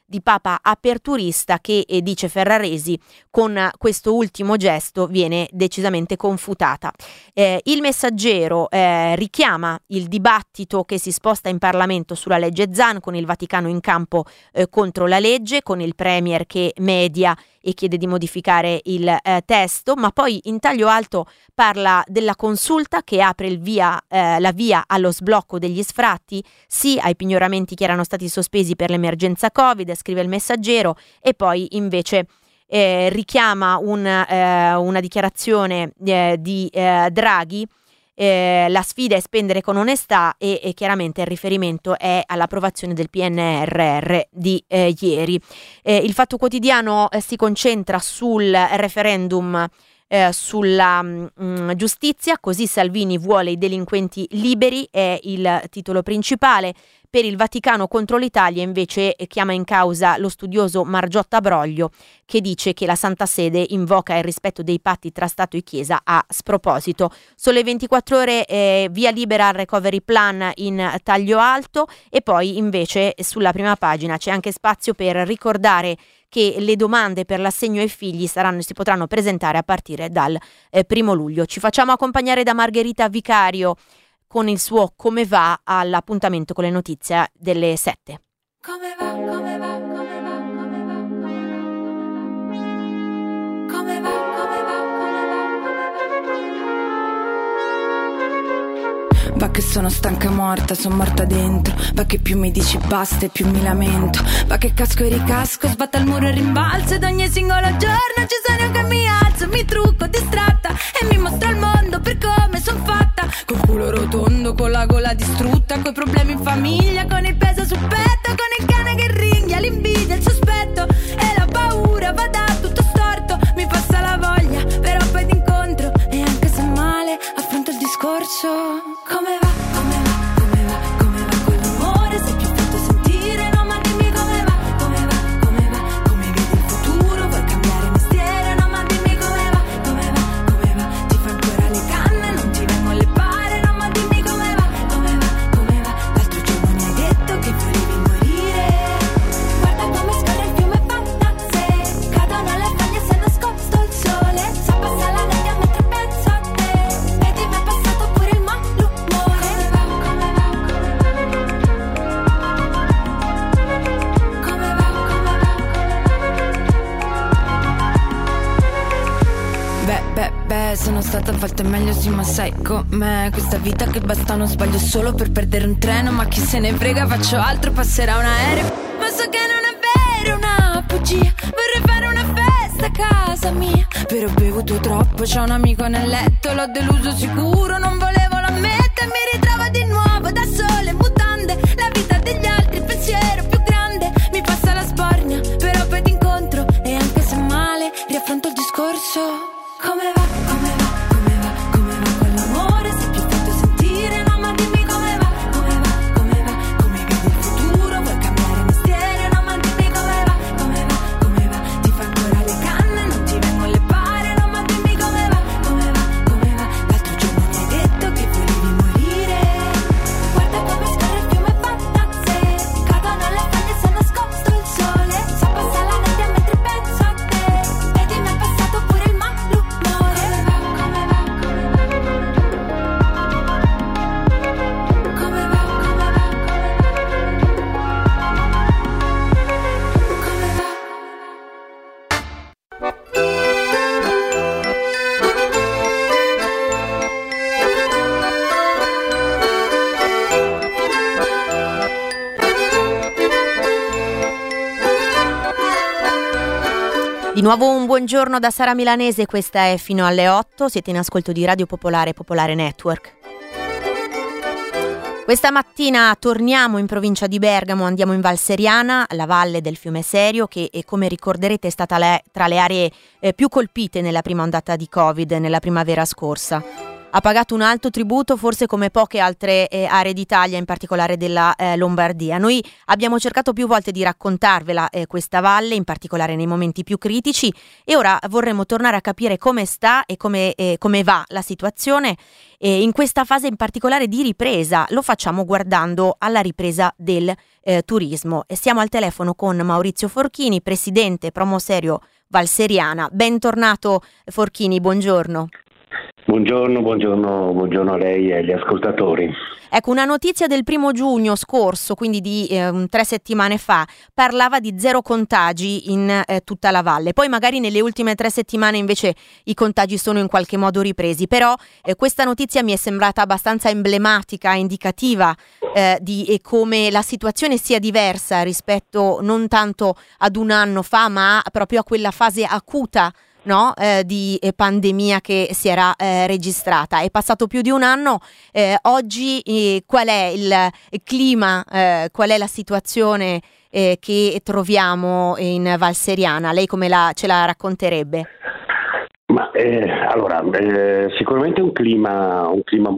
di Papa aperturista che, eh, dice Ferraresi, con questo ultimo gesto viene decisamente confutata. Eh, il Messaggero eh, richiama il dibattito che si sposta in Parlamento sulla legge Zan, con il Vaticano in campo eh, contro la legge, con il Premier che media e chiede di modificare il eh, testo, ma poi in taglio alto parla della consulta che apre il via, eh, la via allo sblocco degli sfratti, sì ai pignoramenti che erano stati sospesi per l'emergenza Covid, scrive il Messaggero, e poi invece eh, richiama un, eh, una dichiarazione eh, di eh, Draghi. Eh, la sfida è spendere con onestà, e, e chiaramente il riferimento è all'approvazione del P N R R di eh, ieri. Eh, il Fatto Quotidiano eh, si concentra sul referendum eh, sulla mh, giustizia, così Salvini vuole i delinquenti liberi, è il titolo principale. Per il Vaticano contro l'Italia invece chiama in causa lo studioso Margiotta Broglio, che dice che la Santa Sede invoca il rispetto dei patti tra Stato e Chiesa a sproposito. Sole ventiquattro ore, eh, via libera al recovery plan in taglio alto, e poi invece sulla prima pagina c'è anche spazio per ricordare che le domande per l'assegno ai figli saranno, si potranno presentare a partire dal eh, primo luglio. Ci facciamo accompagnare da Margherita Vicario con il suo Come va all'appuntamento con le notizie delle sette. Come va, come va, come va, come va, come va, come va, come va, come va. Va che sono stanca morta, sono morta dentro. Va che più mi dici basta e più mi lamento. Va che casco e ricasco, sbatta il muro e rimbalzo, ed ogni singolo giorno ci sono io che mi alzo, mi trucco distratta e mi mostro il mondo per come son fatta. Col culo rotondo, con la gola distrutta, coi problemi in famiglia, con il peso sul petto, con il cane che ringhia, l'invidia, il sospetto e la paura va da tutto storto. Mi passa la voglia, però poi d'incontro, e anche se male affronto il discorso. Come va, come va, come va, come va con l'amore? Sei più fatto sentire, no ma dimmi come va, come va, come va, come vedi il futuro? Vuoi cambiare mestiere, no ma dimmi come va, come va, come va. Ti fa ancora le canne, non ti vengo alle pare, no ma dimmi come va, come va, come va. L'altro giorno mi hai detto che volevi morire. Guarda come scorre il fiume Pantazze, cadono le foglie se nascosto il sole. Sa passa la nebbia mentre penso a te, vedi mi è passato pure il malumore. Come va, come va, come va, come va. Beh, beh, beh, sono stata a volte meglio, sì, ma sai com'è questa vita che basta uno sbaglio solo per perdere un treno. Ma chi se ne frega, faccio altro, passerà un aereo. Ma so che non è vero, una bugia. Vorrei fare una festa a casa mia, però ho bevuto troppo, c'ho un amico nel letto, l'ho deluso sicuro, non volevo l'ammettere. Mi ritrovo di nuovo da sole, in mutande, la vita degli altri, il pensiero più grande. Mi passa la sbornia, però poi ti incontro, e anche se male riaffronto il discorso. Come va, come va, come va, come va con l'amore? Sei più fatto sentire, no ma dimmi come va, come va, come va, come vedi il futuro? Vuoi cambiare mestiere, no ma dimmi come va, come va, come va. Ti fa ancora le canne, non ti vengo alle pare, no ma dimmi come va, come va, come va. L'altro giorno mi hai detto che volevi morire. Guarda come scorre il fiume Pantazze, cadono le foglie se nascosto il sole. Sa passa la nebbia mentre penso a te, vedi mi è passato pure il malumore. Come va, come va, come va, come va, come va, come va. Di nuovo un buongiorno da Sara Milanese, questa è Fino alle otto, siete in ascolto di Radio Popolare Popolare Network. Questa mattina torniamo in provincia di Bergamo, andiamo in Val Seriana, la valle del fiume Serio, che eh, come ricorderete è stata le, tra le aree eh, più colpite nella prima ondata di Covid, nella primavera scorsa. ha pagato un alto tributo, forse come poche altre eh, aree d'Italia, in particolare della eh, Lombardia. Noi abbiamo cercato più volte di raccontarvela eh, questa valle, in particolare nei momenti più critici, e ora vorremmo tornare a capire come sta e come, eh, come va la situazione eh, in questa fase in particolare di ripresa. Lo facciamo guardando alla ripresa del eh, turismo. E siamo al telefono con Maurizio Forchini, presidente Promoserio Valseriana. Bentornato Forchini, buongiorno. Buongiorno, buongiorno, buongiorno a lei e agli ascoltatori. Ecco, una notizia del primo giugno scorso, quindi di eh, tre settimane fa, parlava di zero contagi in eh, tutta la valle. Poi magari nelle ultime tre settimane invece i contagi sono in qualche modo ripresi, però eh, questa notizia mi è sembrata abbastanza emblematica, indicativa eh, di eh, come la situazione sia diversa rispetto non tanto ad un anno fa, ma proprio a quella fase acuta, no, eh, di eh, pandemia che si era eh, registrata. È passato più di un anno, eh, oggi eh, qual è il, il clima, eh, qual è la situazione eh, che troviamo in Valseriana? Lei come la, ce la racconterebbe? Ma eh, allora, eh, sicuramente un clima, un clima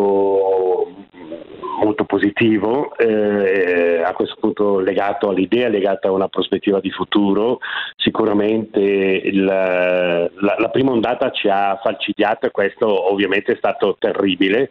molto molto positivo, eh, a questo punto legato all'idea, legato a una prospettiva di futuro. Sicuramente il, la, la prima ondata ci ha falcidiato e questo ovviamente è stato terribile,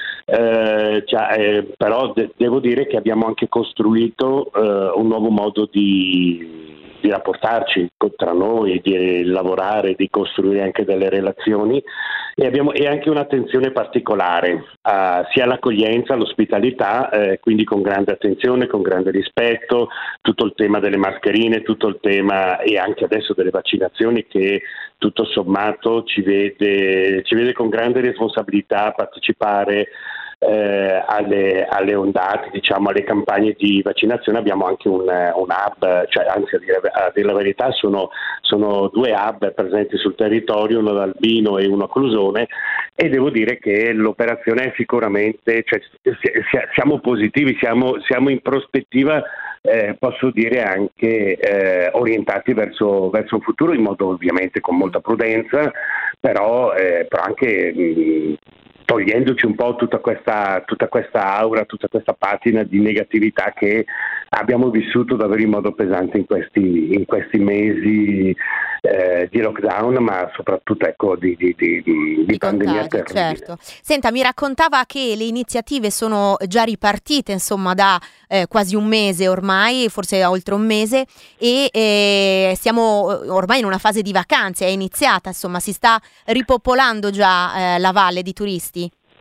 eh, cioè, eh, però de- devo dire che abbiamo anche costruito eh, un nuovo modo di di rapportarci tra noi, di lavorare, di costruire anche delle relazioni e abbiamo e anche un'attenzione particolare uh, sia all'accoglienza, all'ospitalità, eh, quindi con grande attenzione, con grande rispetto, tutto il tema delle mascherine, tutto il tema e anche adesso delle vaccinazioni che tutto sommato ci vede, ci vede con grande responsabilità partecipare Eh, alle, alle ondate, diciamo alle campagne di vaccinazione. Abbiamo anche un, un hub, cioè anzi a dire, a dire la verità sono, sono due hub presenti sul territorio, uno ad Albino e uno a Clusone, e devo dire che l'operazione è sicuramente, cioè, siamo positivi, siamo, siamo in prospettiva, eh, posso dire anche eh, orientati verso, verso un futuro, in modo ovviamente con molta prudenza, però, eh, però anche mh, togliendoci un po' tutta questa, tutta questa aura, tutta questa patina di negatività che abbiamo vissuto davvero in modo pesante in questi, in questi mesi eh, di lockdown, ma soprattutto ecco, di, di, di, di, di pandemia contagi, certo. Senta, mi raccontava che le iniziative sono già ripartite, insomma, da eh, quasi un mese ormai, forse oltre un mese, e eh, siamo ormai in una fase di vacanze, è iniziata, insomma, si sta ripopolando già eh, la valle di turisti.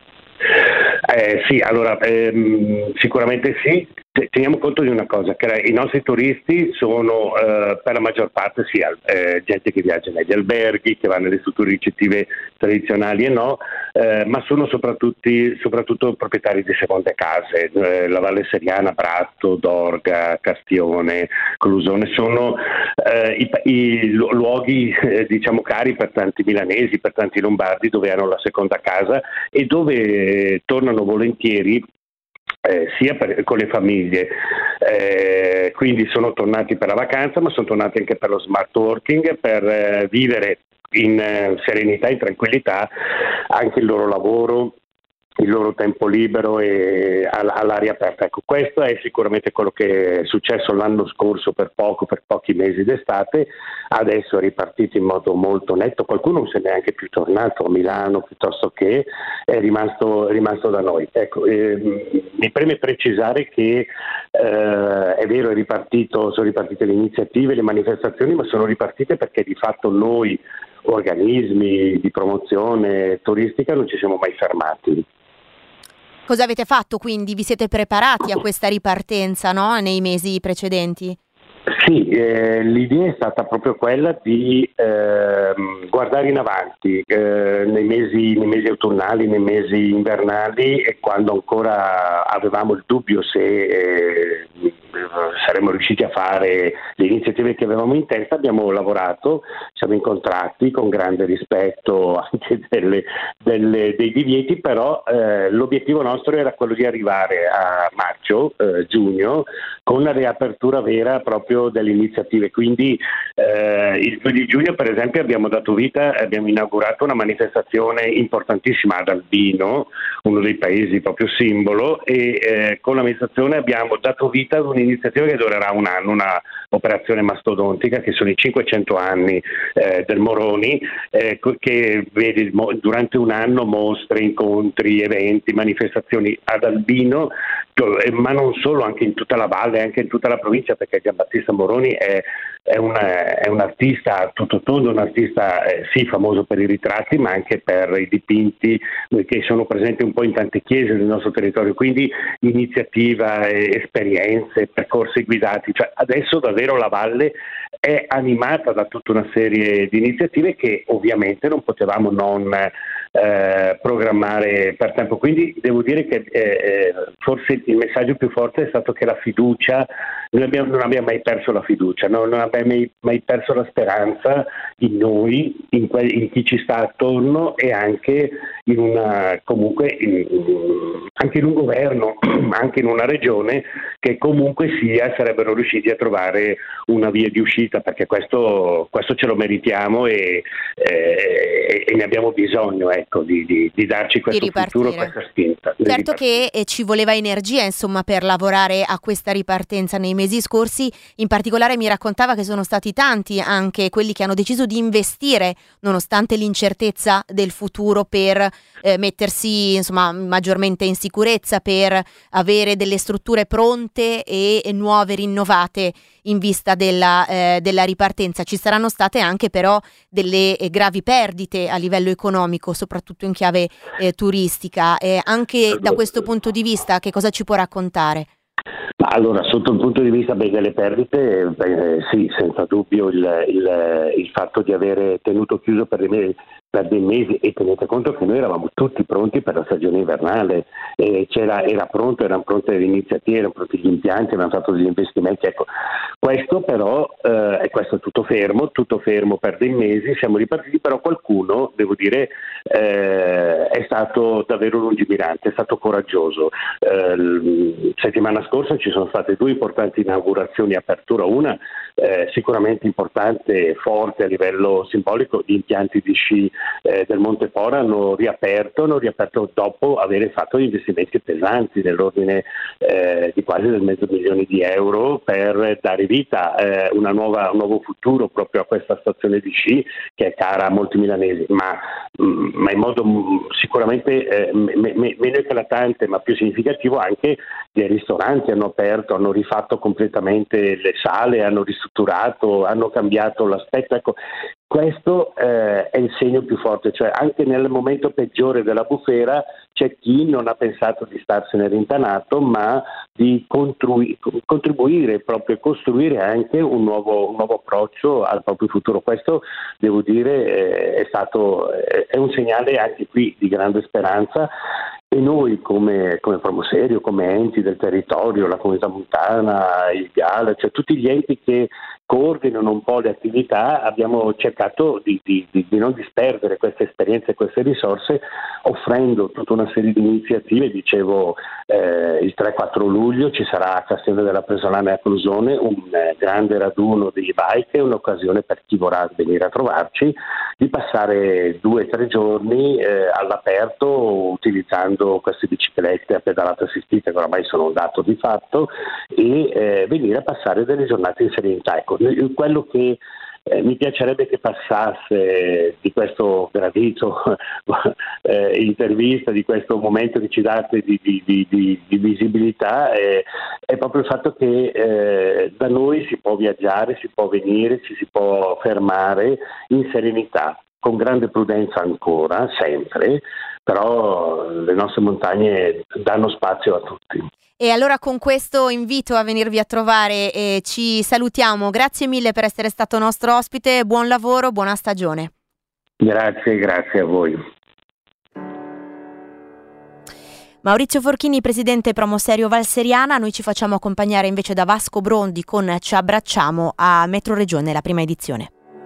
Eh, sì, allora ehm, sicuramente sì. Teniamo conto di una cosa, che i nostri turisti sono eh, per la maggior parte sia eh, gente che viaggia negli alberghi, che va nelle strutture ricettive tradizionali e no, eh, ma sono soprattutto, soprattutto proprietari di seconde case. Eh, la Valle Seriana, Bratto, Dorga, Castione, Clusone sono eh, i, i luoghi eh, diciamo cari per tanti milanesi, per tanti lombardi, dove hanno la seconda casa e dove eh, tornano volentieri. Eh, sia per, con le famiglie, eh, quindi sono tornati per la vacanza, ma sono tornati anche per lo smart working, per eh, vivere in eh, serenità, in tranquillità anche il loro lavoro, il loro tempo libero e all'aria aperta. Ecco, questo è sicuramente quello che è successo l'anno scorso per poco, per pochi mesi d'estate. Adesso è ripartito in modo molto netto, qualcuno non se n'è neanche più tornato a Milano, piuttosto che è rimasto, è rimasto da noi. Ecco, eh, mi preme precisare che eh, è vero, è ripartito, sono ripartite le iniziative, le manifestazioni, ma sono ripartite perché di fatto noi, organismi di promozione turistica, non ci siamo mai fermati. Cosa avete fatto quindi? Vi siete preparati a questa ripartenza, no? Nei mesi precedenti? Sì, eh, l'idea è stata proprio quella di eh, guardare in avanti eh, nei mesi, nei mesi autunnali, nei mesi invernali, e quando ancora avevamo il dubbio se eh, saremmo riusciti a fare le iniziative che avevamo in testa. Abbiamo lavorato, siamo incontrati con grande rispetto anche delle, delle, dei divieti, però eh, l'obiettivo nostro era quello di arrivare a maggio, eh, giugno, con la riapertura vera proprio delle iniziative. Quindi eh, il due di giugno per esempio abbiamo dato vita, abbiamo inaugurato una manifestazione importantissima ad Albino, uno dei paesi proprio simbolo, e eh, con l'amministrazione abbiamo dato vita ad un'iniziativa che durerà un anno, una operazione mastodontica che sono i cinquecento anni eh, del Moroni, eh, che vede durante un anno mostre, incontri, eventi, manifestazioni ad Albino, ma non solo, anche in tutta la valle, anche in tutta la provincia, perché Giambattista Moroni è, è, un, è un artista a tutto tondo, un artista eh, sì famoso per i ritratti, ma anche per i dipinti che sono presenti un po' in tante chiese del nostro territorio, quindi iniziativa, eh, esperienze, percorsi guidati, cioè adesso davvero la valle è animata da tutta una serie di iniziative che ovviamente non potevamo non eh, programmare per tempo. Quindi devo dire che eh, forse il messaggio più forte è stato che la fiducia, noi abbiamo, non abbiamo mai perso la fiducia, no? Non abbiamo mai, mai perso la speranza in noi, in, que- in chi ci sta attorno, e anche in una comunque in, anche in un governo, anche in una regione che comunque sia sarebbero riusciti a trovare una via di uscita, perché questo, questo ce lo meritiamo e, eh, e ne abbiamo bisogno, ecco, di, di, di darci questo futuro, questa spinta. Certo che eh, ci voleva energia, insomma, per lavorare a questa ripartenza nei mesi scorsi. In particolare mi raccontava che sono stati tanti anche quelli che hanno deciso di investire nonostante l'incertezza del futuro, per eh, mettersi insomma maggiormente in sicurezza, per avere delle strutture pronte e, e nuove, rinnovate in vista della, eh, della ripartenza. Ci saranno state anche però delle eh, gravi perdite a livello economico, soprattutto in chiave eh, turistica. Eh, anche da questo punto di vista che cosa ci può raccontare? Ma allora, sotto il punto di vista beh, delle perdite, beh, sì, senza dubbio il, il, il fatto di avere tenuto chiuso per dei mesi, per dei mesi, e tenete conto che noi eravamo tutti pronti per la stagione invernale, e c'era, era pronto, erano pronte le iniziative, erano pronti gli impianti, abbiamo fatto degli investimenti, ecco. Questo però, eh, e questo è tutto fermo, tutto fermo per dei mesi, siamo ripartiti, però qualcuno, devo dire, eh, è stato davvero lungimirante, è stato coraggioso. Eh, settimana scorsa ci sono state due importanti inaugurazioni, apertura, una eh, sicuramente importante, forte a livello simbolico, gli impianti di sci eh, del Monte Pora hanno riaperto, hanno riaperto dopo aver fatto investimenti pesanti dell'ordine eh, di quasi del mezzo milione di euro per dare vita a eh, una nuova, un nuovo futuro proprio a questa stazione di sci che è cara a molti milanesi, ma, mh, ma in modo mh, sicuramente eh, me, me, meno eclatante ma più significativo. Anche dei ristoranti hanno aperto, hanno rifatto completamente le sale, hanno ristrutturato, hanno cambiato l'aspetto. Ecco, questo eh, è il segno più forte, cioè anche nel momento peggiore della bufera c'è chi non ha pensato di starsene rintanato, ma di contrui- contribuire proprio a costruire anche un nuovo, un nuovo approccio al proprio futuro. Questo, devo dire, eh, è stato è, è un segnale anche qui di grande speranza. E noi come, come Promoserio, come enti del territorio, la comunità montana, il G A L, cioè tutti gli enti che coordinano un po' le attività, abbiamo cercato di, di, di, di non disperdere queste esperienze e queste risorse, offrendo tutta una serie di iniziative. Dicevo, eh, il tre quattro luglio ci sarà a Castione della Presolana e a Clusone un eh, grande raduno di bike, un'occasione per chi vorrà venire a trovarci, di passare due o tre giorni eh, all'aperto utilizzando queste biciclette a pedalata assistita che oramai sono un dato di fatto, e eh, venire a passare delle giornate in serenità. Ecco, quello che eh, mi piacerebbe che passasse di questo gradito eh, intervista, di questo momento che ci date di, di, di, di, di visibilità, eh, è proprio il fatto che eh, da noi si può viaggiare, si può venire, ci si può fermare in serenità, con grande prudenza ancora, sempre, però le nostre montagne danno spazio a tutti. E allora con questo invito a venirvi a trovare e ci salutiamo. Grazie mille per essere stato nostro ospite, buon lavoro, buona stagione. Grazie, grazie a voi. Maurizio Forchini, presidente Promoserio Valseriana. Noi ci facciamo accompagnare invece da Vasco Brondi con Ci abbracciamo a Metro Regione, la prima edizione.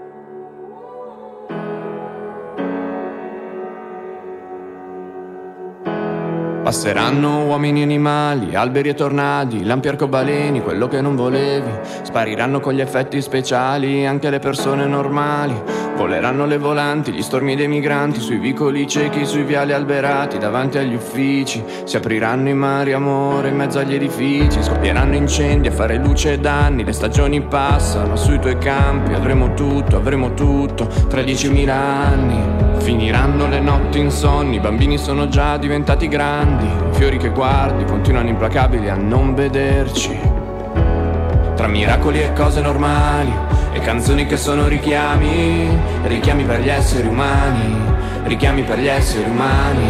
Passeranno uomini e animali, alberi e tornadi, lampi arcobaleni, quello che non volevi. Spariranno con gli effetti speciali anche le persone normali. Voleranno le volanti, gli stormi dei migranti, sui vicoli ciechi, sui viali alberati, davanti agli uffici. Si apriranno i mari, amore, in mezzo agli edifici. Scoppieranno incendi a fare luce e danni. Le stagioni passano sui tuoi campi. Avremo tutto, avremo tutto, tra diecimila anni. Finiranno le notti insonni, i bambini sono già diventati grandi. Fiori che guardi continuano implacabili a non vederci. Tra miracoli e cose normali e canzoni che sono richiami, richiami per gli esseri umani, richiami per gli esseri umani,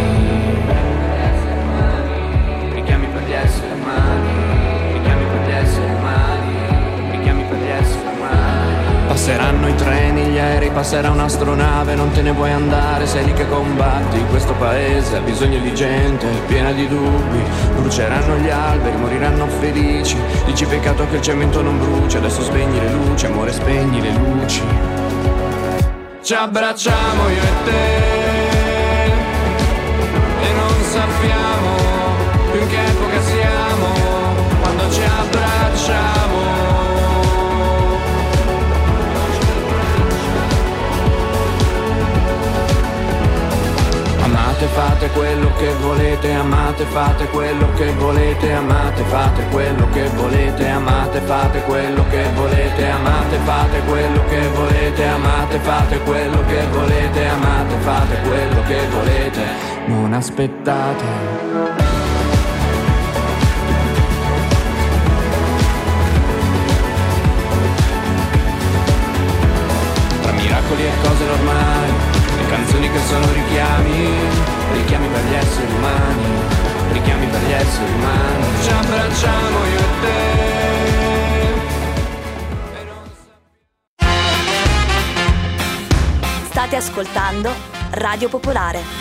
richiami per gli esseri umani, richiami per gli esseri umani, richiami per gli esseri umani. Passeranno i treni, gli aerei, passerà un'astronave, non te ne vuoi andare, sei lì che combatti. Questo paese ha bisogno di gente piena di dubbi. Bruceranno gli alberi, moriranno felici. Dici peccato che il cemento non brucia, adesso spegni le luci, amore, spegni le luci. Ci abbracciamo io e te e non sappiamo più in che epoca siamo quando ci abbracciamo. Amate, fate quello che volete, amate, fate quello che volete, amate, fate quello che volete, amate, fate quello che volete, amate, fate quello che volete, amate, fate quello che volete, amate, fate quello che volete, non aspettate. Tra miracoli e cose normali, canzoni che sono richiami, richiami per gli esseri umani, richiami per gli esseri umani. Ci abbracciamo io e te. State ascoltando Radio Popolare.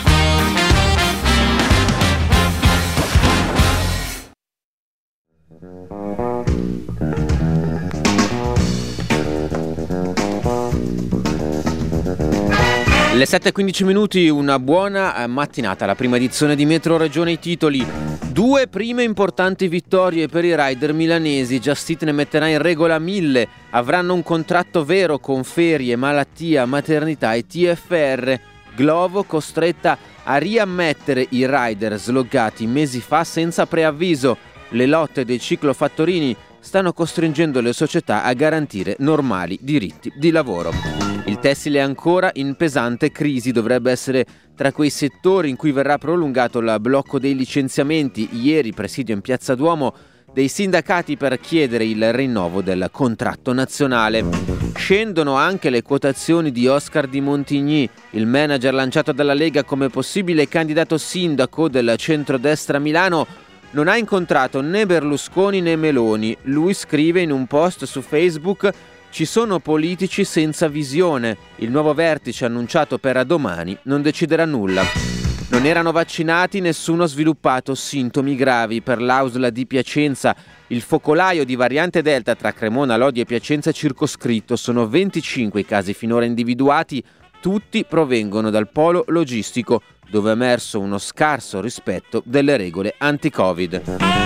Le sette e quindici minuti, una buona mattinata, la prima edizione di Metro Regione. I titoli: due prime importanti vittorie per i rider milanesi, Just Eat ne metterà in regola mille, avranno un contratto vero con ferie, malattia, maternità e T F R, Glovo costretta a riammettere i rider sloggati mesi fa senza preavviso, le lotte dei ciclofattorini stanno costringendo le società a garantire normali diritti di lavoro. Il tessile è ancora in pesante crisi, dovrebbe essere tra quei settori in cui verrà prolungato il blocco dei licenziamenti. Ieri presidio in Piazza Duomo dei sindacati per chiedere il rinnovo del contratto nazionale. Scendono anche le quotazioni di Oscar Di Montigny, il manager lanciato dalla Lega come possibile candidato sindaco del centrodestra a Milano. Non ha incontrato né Berlusconi né Meloni. Lui scrive in un post su Facebook: ci sono politici senza visione. Il nuovo vertice annunciato per domani non deciderà nulla. Non erano vaccinati, nessuno ha sviluppato sintomi gravi. Per l'A U S L di Piacenza il focolaio di variante Delta tra Cremona, Lodi e Piacenza è circoscritto. Sono venticinque i casi finora individuati, tutti provengono dal polo logistico, dove è emerso uno scarso rispetto delle regole anti-Covid.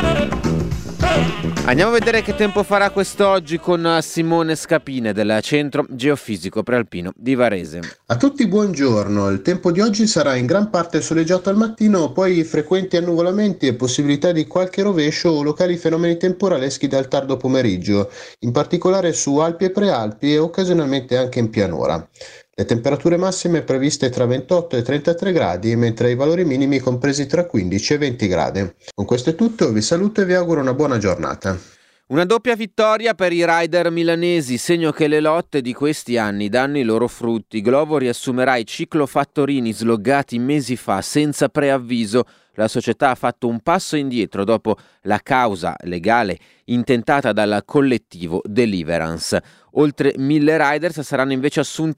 Andiamo a vedere che tempo farà quest'oggi con Simone Scapine del Centro Geofisico Prealpino di Varese. A tutti buongiorno, il tempo di oggi sarà in gran parte soleggiato al mattino, poi frequenti annuvolamenti e possibilità di qualche rovescio o locali fenomeni temporaleschi dal tardo pomeriggio, in particolare su Alpi e Prealpi e occasionalmente anche in pianura. Le temperature massime previste tra ventotto e trentatré gradi, mentre i valori minimi compresi tra quindici e venti gradi. Con questo è tutto, vi saluto e vi auguro una buona giornata. Una doppia vittoria per i rider milanesi, segno che le lotte di questi anni danno i loro frutti. Glovo riassumerà i ciclofattorini sloggati mesi fa senza preavviso. La società ha fatto un passo indietro dopo la causa legale intentata dal collettivo Deliverance. Oltre mille riders saranno invece assunti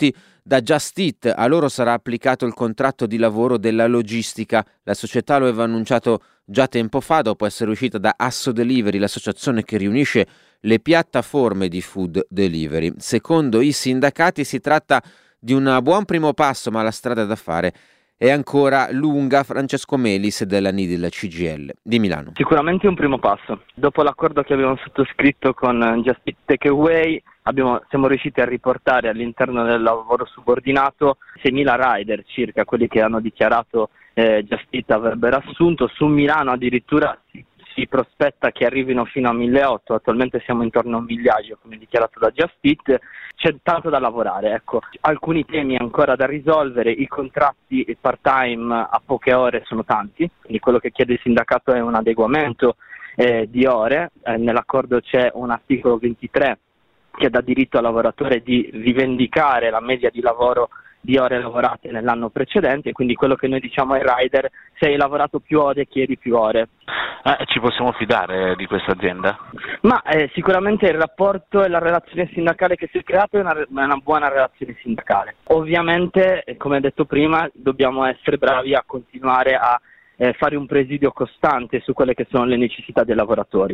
Da Just Eat a loro sarà applicato il contratto di lavoro della logistica. La società lo aveva annunciato già tempo fa, dopo essere uscita da Asso Delivery, l'associazione che riunisce le piattaforme di food delivery. Secondo i sindacati si tratta di un buon primo passo, ma la strada da fare è ancora lunga. Francesco Melis della Nidil C G L di Milano. Sicuramente un primo passo. Dopo l'accordo che abbiamo sottoscritto con Just Eat Takeaway, abbiamo, siamo riusciti a riportare all'interno del lavoro subordinato seimila rider circa, quelli che hanno dichiarato eh, Just Eat avrebbero assunto. Su Milano addirittura si, si prospetta che arrivino fino a milleottocento, attualmente siamo intorno a un migliaio come dichiarato da Just Eat. C'è tanto da lavorare, ecco. Alcuni temi ancora da risolvere, i contratti part-time a poche ore sono tanti, quindi quello che chiede il sindacato è un adeguamento eh, di ore. Eh, nell'accordo c'è un articolo ventitré che dà diritto al lavoratore di rivendicare la media di lavoro di ore lavorate nell'anno precedente, quindi quello che noi diciamo ai rider: se hai lavorato più ore chiedi più ore. Eh, ci possiamo fidare di questa azienda? Ma eh, sicuramente il rapporto e la relazione sindacale che si è creata è una, è una buona relazione sindacale. Ovviamente, come detto prima, dobbiamo essere bravi a continuare a eh, fare un presidio costante su quelle che sono le necessità dei lavoratori.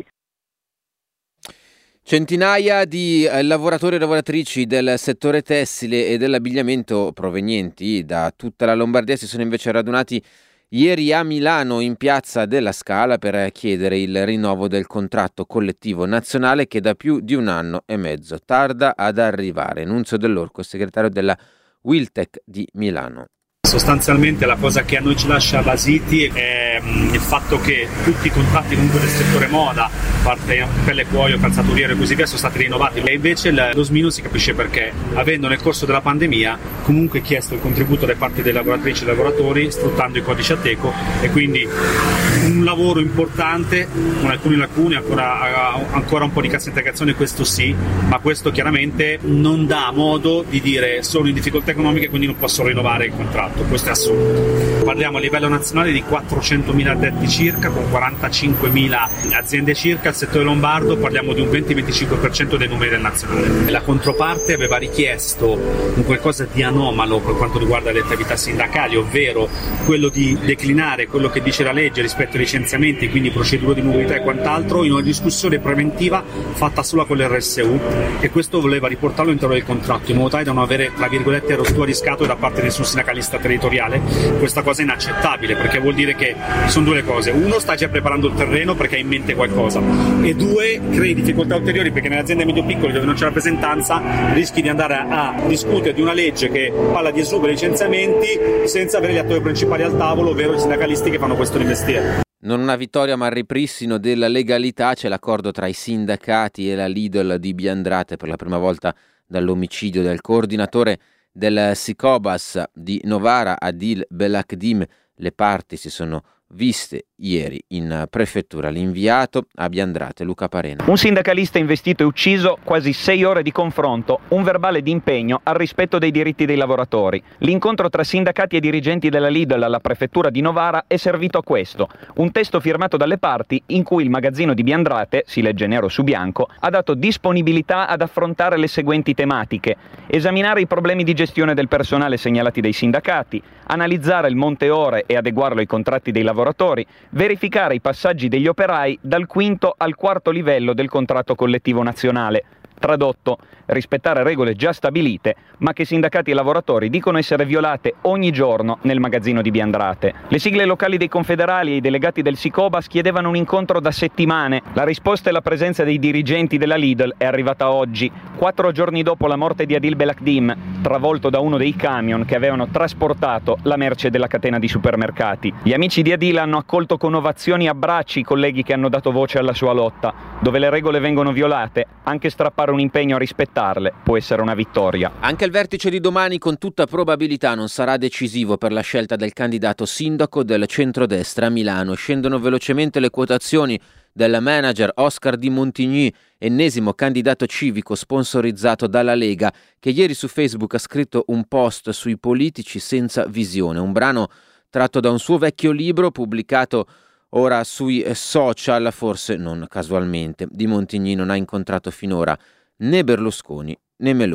Centinaia di eh, lavoratori e lavoratrici del settore tessile e dell'abbigliamento provenienti da tutta la Lombardia si sono invece radunati ieri a Milano in piazza della Scala per chiedere il rinnovo del contratto collettivo nazionale che da più di un anno e mezzo tarda ad arrivare. Nunzio Dell'Orco, segretario della Wiltec di Milano. Sostanzialmente la cosa che a noi ci lascia basiti è il fatto che tutti i contratti comunque del settore moda, parte pelle, cuoio, calzaturiero e così via, sono stati rinnovati, e invece lo S M I non si capisce perché, avendo nel corso della pandemia comunque chiesto il contributo da parte delle lavoratrici e lavoratori sfruttando i codici Ateco, e quindi un lavoro importante con alcune lacune, ancora, ancora un po' di cassa integrazione, questo sì, ma questo chiaramente non dà modo di dire sono in difficoltà economiche quindi non posso rinnovare il contratto. Questo è assurdo. Parliamo a livello nazionale di quattrocentomila addetti circa, con quarantacinquemila aziende circa. Al settore lombardo parliamo di un venti venticinque per cento dei numeri del nazionale. La controparte aveva richiesto un qualcosa di anomalo per quanto riguarda le attività sindacali, ovvero quello di declinare quello che dice la legge rispetto ai licenziamenti, quindi procedure di mobilità e quant'altro, in una discussione preventiva fatta solo con l'R S U, e questo voleva riportarlo all'interno del contratto in modo tale da non avere, tra virgolette, rottura di scatole da parte di nessun sindacalista territoriale. Questa cosa è inaccettabile, perché vuol dire che sono due cose: uno, sta già preparando il terreno perché ha in mente qualcosa, e due, crei difficoltà ulteriori perché nelle aziende medio-piccole dove non c'è rappresentanza rischi di andare a, a discutere di una legge che parla di esuberi e licenziamenti senza avere gli attori principali al tavolo, ovvero i sindacalisti che fanno questo di mestiere. Non una vittoria ma il ripristino della legalità. C'è l'accordo tra i sindacati e la Lidl di Biandrate per la prima volta dall'omicidio del coordinatore del Sicobas di Novara, Adil Belakdim. Le parti si sono viste ieri in prefettura. L'inviato a Biandrate, Luca Parena. Un sindacalista investito e ucciso, quasi sei ore di confronto, un verbale di impegno al rispetto dei diritti dei lavoratori. L'incontro tra sindacati e dirigenti della Lidl alla prefettura di Novara è servito a questo: un testo firmato dalle parti in cui il magazzino di Biandrate, si legge nero su bianco, ha dato disponibilità ad affrontare le seguenti tematiche: esaminare i problemi di gestione del personale segnalati dai sindacati, analizzare il monte ore e adeguarlo ai contratti dei lavoratori, verificare i passaggi degli operai dal quinto al quarto livello del contratto collettivo nazionale. Tradotto, rispettare regole già stabilite, ma che sindacati e lavoratori dicono essere violate ogni giorno nel magazzino di Biandrate. Le sigle locali dei confederali e i delegati del Sicobas chiedevano un incontro da settimane. La risposta e la presenza dei dirigenti della Lidl è arrivata oggi, quattro giorni dopo la morte di Adil Belakdim, travolto da uno dei camion che avevano trasportato la merce della catena di supermercati. Gli amici di Adil hanno accolto con ovazioni e abbracci i colleghi che hanno dato voce alla sua lotta. Dove le regole vengono violate, anche strappare un impegno a rispettarle può essere una vittoria. Anche il vertice di domani con tutta probabilità non sarà decisivo per la scelta del candidato sindaco del centrodestra a Milano. Scendono velocemente le quotazioni del manager Oscar Di Montigny, ennesimo candidato civico sponsorizzato dalla Lega, che ieri su Facebook ha scritto un post sui politici senza visione, un brano tratto da un suo vecchio libro pubblicato ora sui social, forse non casualmente. Di Montigny non ha incontrato finora né Berlusconi né Meloni.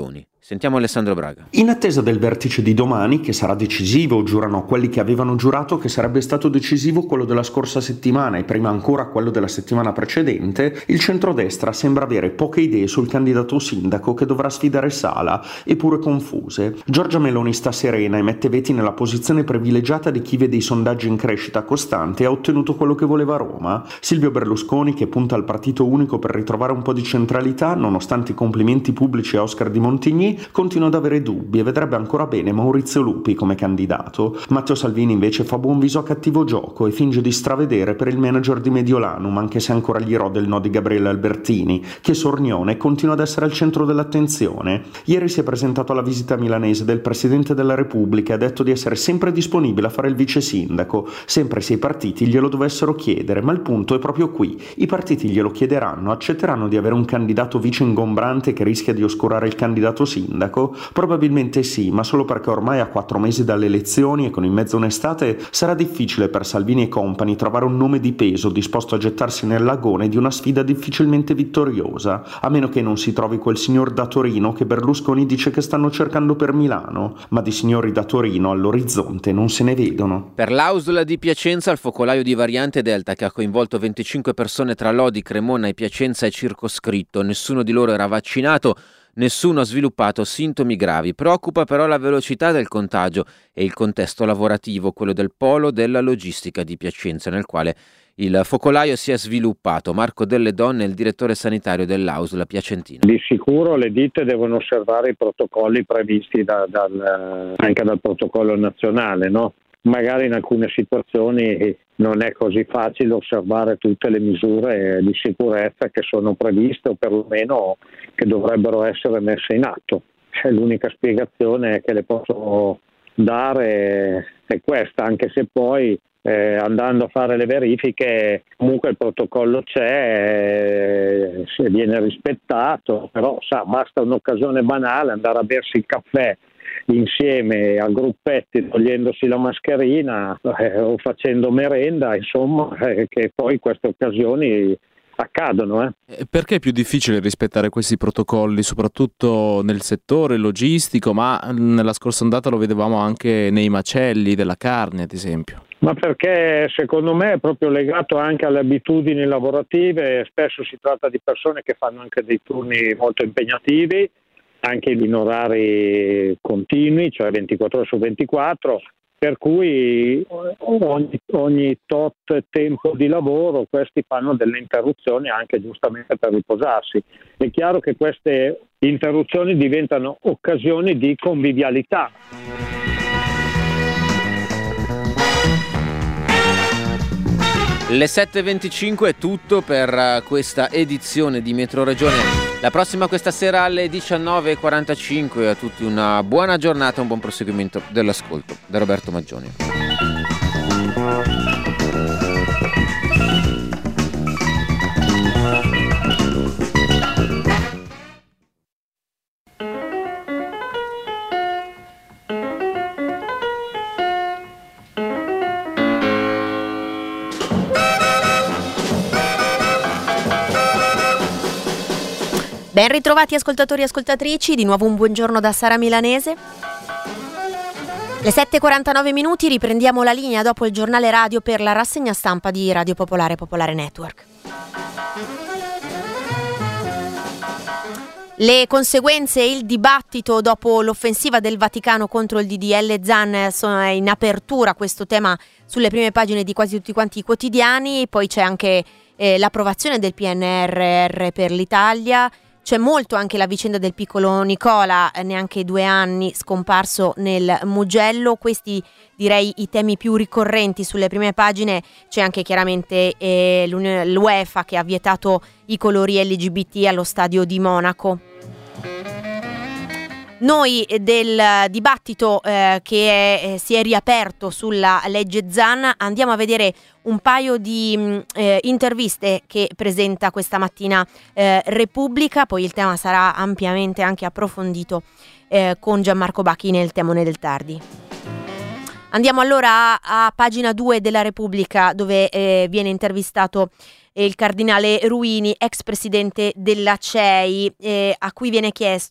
Sentiamo Alessandro Braga. In attesa del vertice di domani, che sarà decisivo, giurano quelli che avevano giurato che sarebbe stato decisivo quello della scorsa settimana e prima ancora quello della settimana precedente, il centrodestra sembra avere poche idee sul candidato sindaco che dovrà sfidare Sala, eppure confuse. Giorgia Meloni sta serena e mette veti nella posizione privilegiata di chi vede i sondaggi in crescita costante e ha ottenuto quello che voleva a Roma. Silvio Berlusconi, che punta al partito unico per ritrovare un po' di centralità, nonostante i complimenti pubblici a Oscar di Montigny, continua ad avere dubbi e vedrebbe ancora bene Maurizio Lupi come candidato. Matteo Salvini invece fa buon viso a cattivo gioco e finge di stravedere per il manager di Mediolanum, anche se ancora gli rode il no di Gabriele Albertini, che sornione continua ad essere al centro dell'attenzione. Ieri si è presentato alla visita milanese del Presidente della Repubblica e ha detto di essere sempre disponibile a fare il vice sindaco, sempre se i partiti glielo dovessero chiedere, ma il punto è proprio qui. I partiti glielo chiederanno, accetteranno di avere un candidato vice ingombrante che rischia di oscurare il candidato sindaco? Sindaco? Probabilmente sì, ma solo perché ormai a quattro mesi dalle elezioni e con in mezzo un'estate sarà difficile per Salvini e compagni trovare un nome di peso disposto a gettarsi nel lagone di una sfida difficilmente vittoriosa, a meno che non si trovi quel signor da Torino che Berlusconi dice che stanno cercando per Milano, ma di signori da Torino all'orizzonte non se ne vedono. Per l'A U S L di Piacenza il focolaio di variante Delta che ha coinvolto venticinque persone tra Lodi, Cremona e Piacenza è circoscritto, nessuno di loro era vaccinato. Nessuno ha sviluppato sintomi gravi. Preoccupa però la velocità del contagio e il contesto lavorativo, quello del polo della logistica di Piacenza, nel quale il focolaio si è sviluppato. Marco Delle Donne è il direttore sanitario dell'A U S L piacentino. Di sicuro le ditte devono osservare i protocolli previsti da, dal, anche dal protocollo nazionale, no? Magari in alcune situazioni non è così facile osservare tutte le misure di sicurezza che sono previste o perlomeno che dovrebbero essere messe in atto. L'unica spiegazione che le posso dare è questa, anche se poi eh, andando a fare le verifiche comunque il protocollo c'è, eh, se viene rispettato, però sa, basta un'occasione banale, andare a bersi il caffè insieme a gruppetti togliendosi la mascherina eh, o facendo merenda, insomma, eh, che poi queste occasioni accadono. Eh. Perché è più difficile rispettare questi protocolli, soprattutto nel settore logistico, ma nella scorsa ondata lo vedevamo anche nei macelli della carne, ad esempio? Ma perché secondo me è proprio legato anche alle abitudini lavorative, spesso si tratta di persone che fanno anche dei turni molto impegnativi, anche in orari continui, cioè ventiquattro ore su ventiquattro, per cui ogni, ogni tot tempo di lavoro questi fanno delle interruzioni anche giustamente per riposarsi. È chiaro che queste interruzioni diventano occasioni di convivialità. Le sette e venticinque è tutto per questa edizione di Metro Regione. La prossima questa sera alle diciannove e quarantacinque. A tutti una buona giornata e un buon proseguimento dell'ascolto. Da Roberto Maggioni. Ben ritrovati ascoltatori e ascoltatrici, di nuovo un buongiorno da Sara Milanese. Le sette e quarantanove minuti, riprendiamo la linea dopo il giornale radio per la rassegna stampa di Radio Popolare Popolare Network. Le conseguenze e il dibattito dopo l'offensiva del Vaticano contro il D D L Zan sono in apertura, questo tema sulle prime pagine di quasi tutti quanti i quotidiani, poi c'è anche eh, l'approvazione del P N R R per l'Italia. C'è molto anche la vicenda del piccolo Nicola, neanche due anni, scomparso nel Mugello. Questi direi i temi più ricorrenti sulle prime pagine. C'è anche chiaramente eh, l'UEFA che ha vietato i colori L G B T allo stadio di Monaco. Noi del dibattito eh, che è, eh, si è riaperto sulla legge Zan andiamo a vedere un paio di mh, eh, interviste che presenta questa mattina eh, Repubblica, poi il tema sarà ampiamente anche approfondito eh, con Gianmarco Bacchi nel Temone del Tardi. Andiamo allora a, a pagina due della Repubblica, dove eh, viene intervistato eh, il cardinale Ruini, ex presidente della C E I, eh, a cui viene chiesto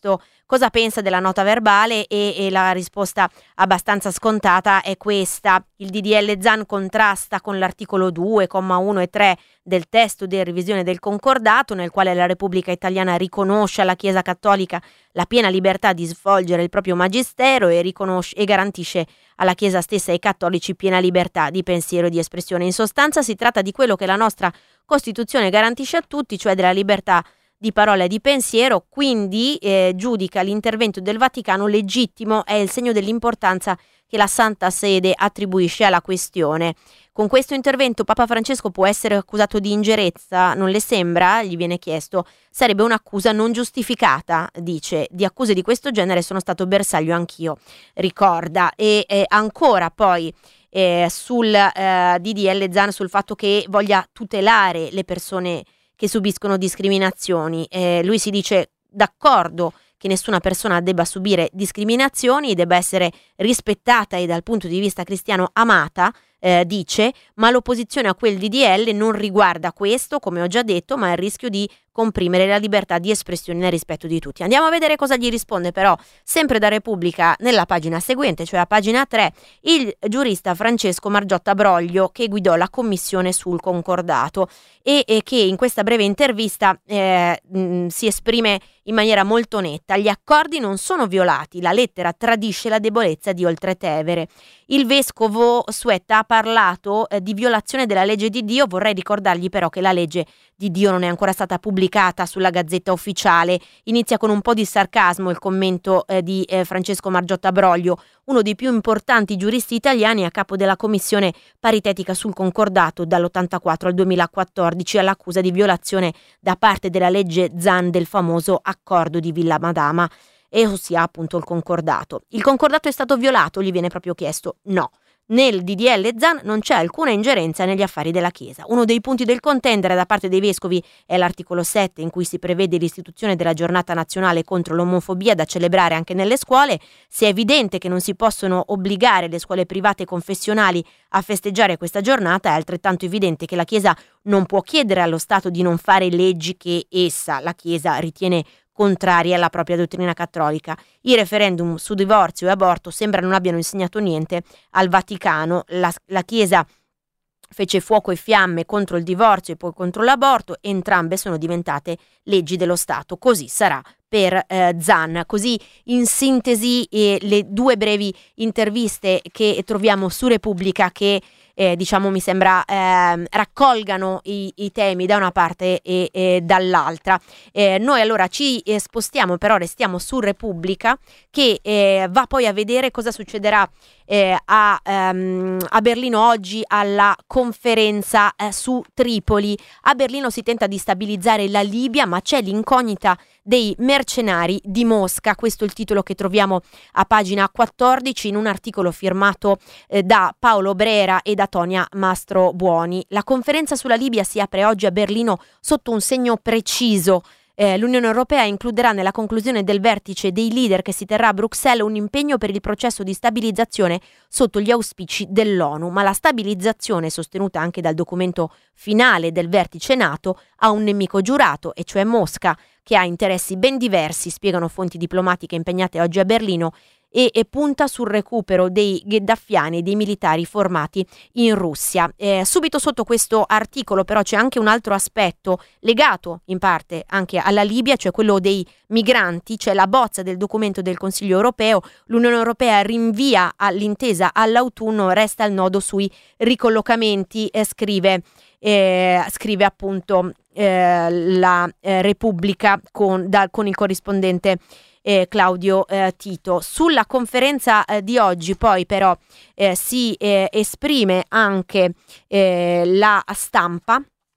cosa pensa della nota verbale e, e la risposta abbastanza scontata è questa: il D D L Zan contrasta con l'articolo due, comma uno e tre del testo di revisione del concordato, nel quale la Repubblica Italiana riconosce alla Chiesa Cattolica la piena libertà di svolgere il proprio magistero e, riconosce, e garantisce alla Chiesa stessa e ai cattolici piena libertà di pensiero e di espressione. In sostanza si tratta di quello che la nostra Costituzione garantisce a tutti, cioè della libertà di parola e di pensiero, quindi eh, giudica l'intervento del Vaticano legittimo, è il segno dell'importanza che la Santa Sede attribuisce alla questione. Con questo intervento Papa Francesco può essere accusato di ingerenza, non le sembra? Gli viene chiesto. Sarebbe un'accusa non giustificata, dice. Di accuse di questo genere sono stato bersaglio anch'io, ricorda. E eh, ancora poi eh, sul eh, D D L Zan, sul fatto che voglia tutelare le persone che subiscono discriminazioni. Eh, lui si dice d'accordo che nessuna persona debba subire discriminazioni, debba essere rispettata e dal punto di vista cristiano amata, eh, dice, ma l'opposizione a quel D D L non riguarda questo, come ho già detto, ma il rischio di comprimere la libertà di espressione nel rispetto di tutti. Andiamo a vedere cosa gli risponde però, sempre da Repubblica, nella pagina seguente, cioè a pagina tre, il giurista Francesco Margiotta Broglio, che guidò la commissione sul concordato e, e che in questa breve intervista eh, mh, si esprime in maniera molto netta. Gli accordi non sono violati, la lettera tradisce la debolezza di Oltretevere. Il vescovo Suetta ha parlato eh, di violazione della legge di Dio. Vorrei ricordargli però che la legge di Dio non è ancora stata pubblicata sulla Gazzetta Ufficiale. Inizia con un po' di sarcasmo il commento eh, di eh, Francesco Margiotta Broglio, uno dei più importanti giuristi italiani a capo della commissione paritetica sul concordato dall'ottantaquattro al duemilaquattordici, all'accusa di violazione da parte della legge Zan del famoso accordo di Villa Madama, e ossia appunto il concordato. Il concordato è stato violato? Gli viene proprio chiesto. No. Nel D D L Zan non c'è alcuna ingerenza negli affari della Chiesa. Uno dei punti del contendere da parte dei vescovi è l'articolo sette, in cui si prevede l'istituzione della giornata nazionale contro l'omofobia da celebrare anche nelle scuole. Se è evidente che non si possono obbligare le scuole private confessionali a festeggiare questa giornata, è altrettanto evidente che la Chiesa non può chiedere allo Stato di non fare leggi che essa, la Chiesa, ritiene contrarie alla propria dottrina cattolica. I referendum su divorzio e aborto sembra non abbiano insegnato niente al Vaticano. La, la Chiesa fece fuoco e fiamme contro il divorzio e poi contro l'aborto, entrambe sono diventate leggi dello Stato. Così sarà per eh, Zan. Così in sintesi eh, le due brevi interviste che troviamo su Repubblica, che eh, diciamo mi sembra eh, raccolgano i, i temi da una parte e, e dall'altra. Eh, noi allora ci eh, spostiamo, però restiamo su Repubblica, che eh, va poi a vedere cosa succederà eh, a, ehm, a Berlino oggi alla conferenza eh, su Tripoli. A Berlino si tenta di stabilizzare la Libia, ma c'è l'incognita dei mercenari di Mosca. Questo è il titolo che troviamo a pagina quattordici in un articolo firmato eh, da Paolo Brera e da Tonia Mastrobuoni. La conferenza sulla Libia si apre oggi a Berlino sotto un segno preciso. Eh, L'Unione Europea includerà nella conclusione del vertice dei leader che si terrà a Bruxelles un impegno per il processo di stabilizzazione sotto gli auspici dell'ONU, ma la stabilizzazione, sostenuta anche dal documento finale del vertice NATO, ha un nemico giurato, e cioè Mosca, che ha interessi ben diversi, spiegano fonti diplomatiche impegnate oggi a Berlino, e, e punta sul recupero dei gheddafiani e dei militari formati in Russia. Eh, subito sotto questo articolo però c'è anche un altro aspetto legato in parte anche alla Libia, cioè quello dei migranti. C'è la bozza del documento del Consiglio europeo, l'Unione Europea rinvia all'intesa all'autunno, resta il nodo sui ricollocamenti, eh, scrive, eh, scrive appunto eh, la eh, Repubblica con, da, con il corrispondente Eh, Claudio eh, Tito. Sulla conferenza eh, di oggi poi però eh, si eh, esprime anche eh, la Stampa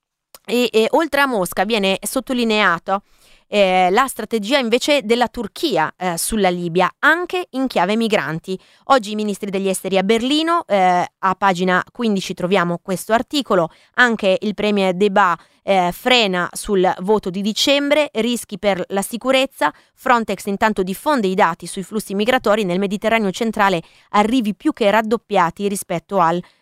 e, e oltre a Mosca viene sottolineato Eh, la strategia invece della Turchia eh, sulla Libia, anche in chiave migranti. Oggi i ministri degli esteri a Berlino, eh, a pagina quindici troviamo questo articolo. Anche il premier Deba eh, frena sul voto di dicembre, rischi per la sicurezza. Frontex intanto diffonde i dati sui flussi migratori nel Mediterraneo centrale, arrivi più che raddoppiati rispetto al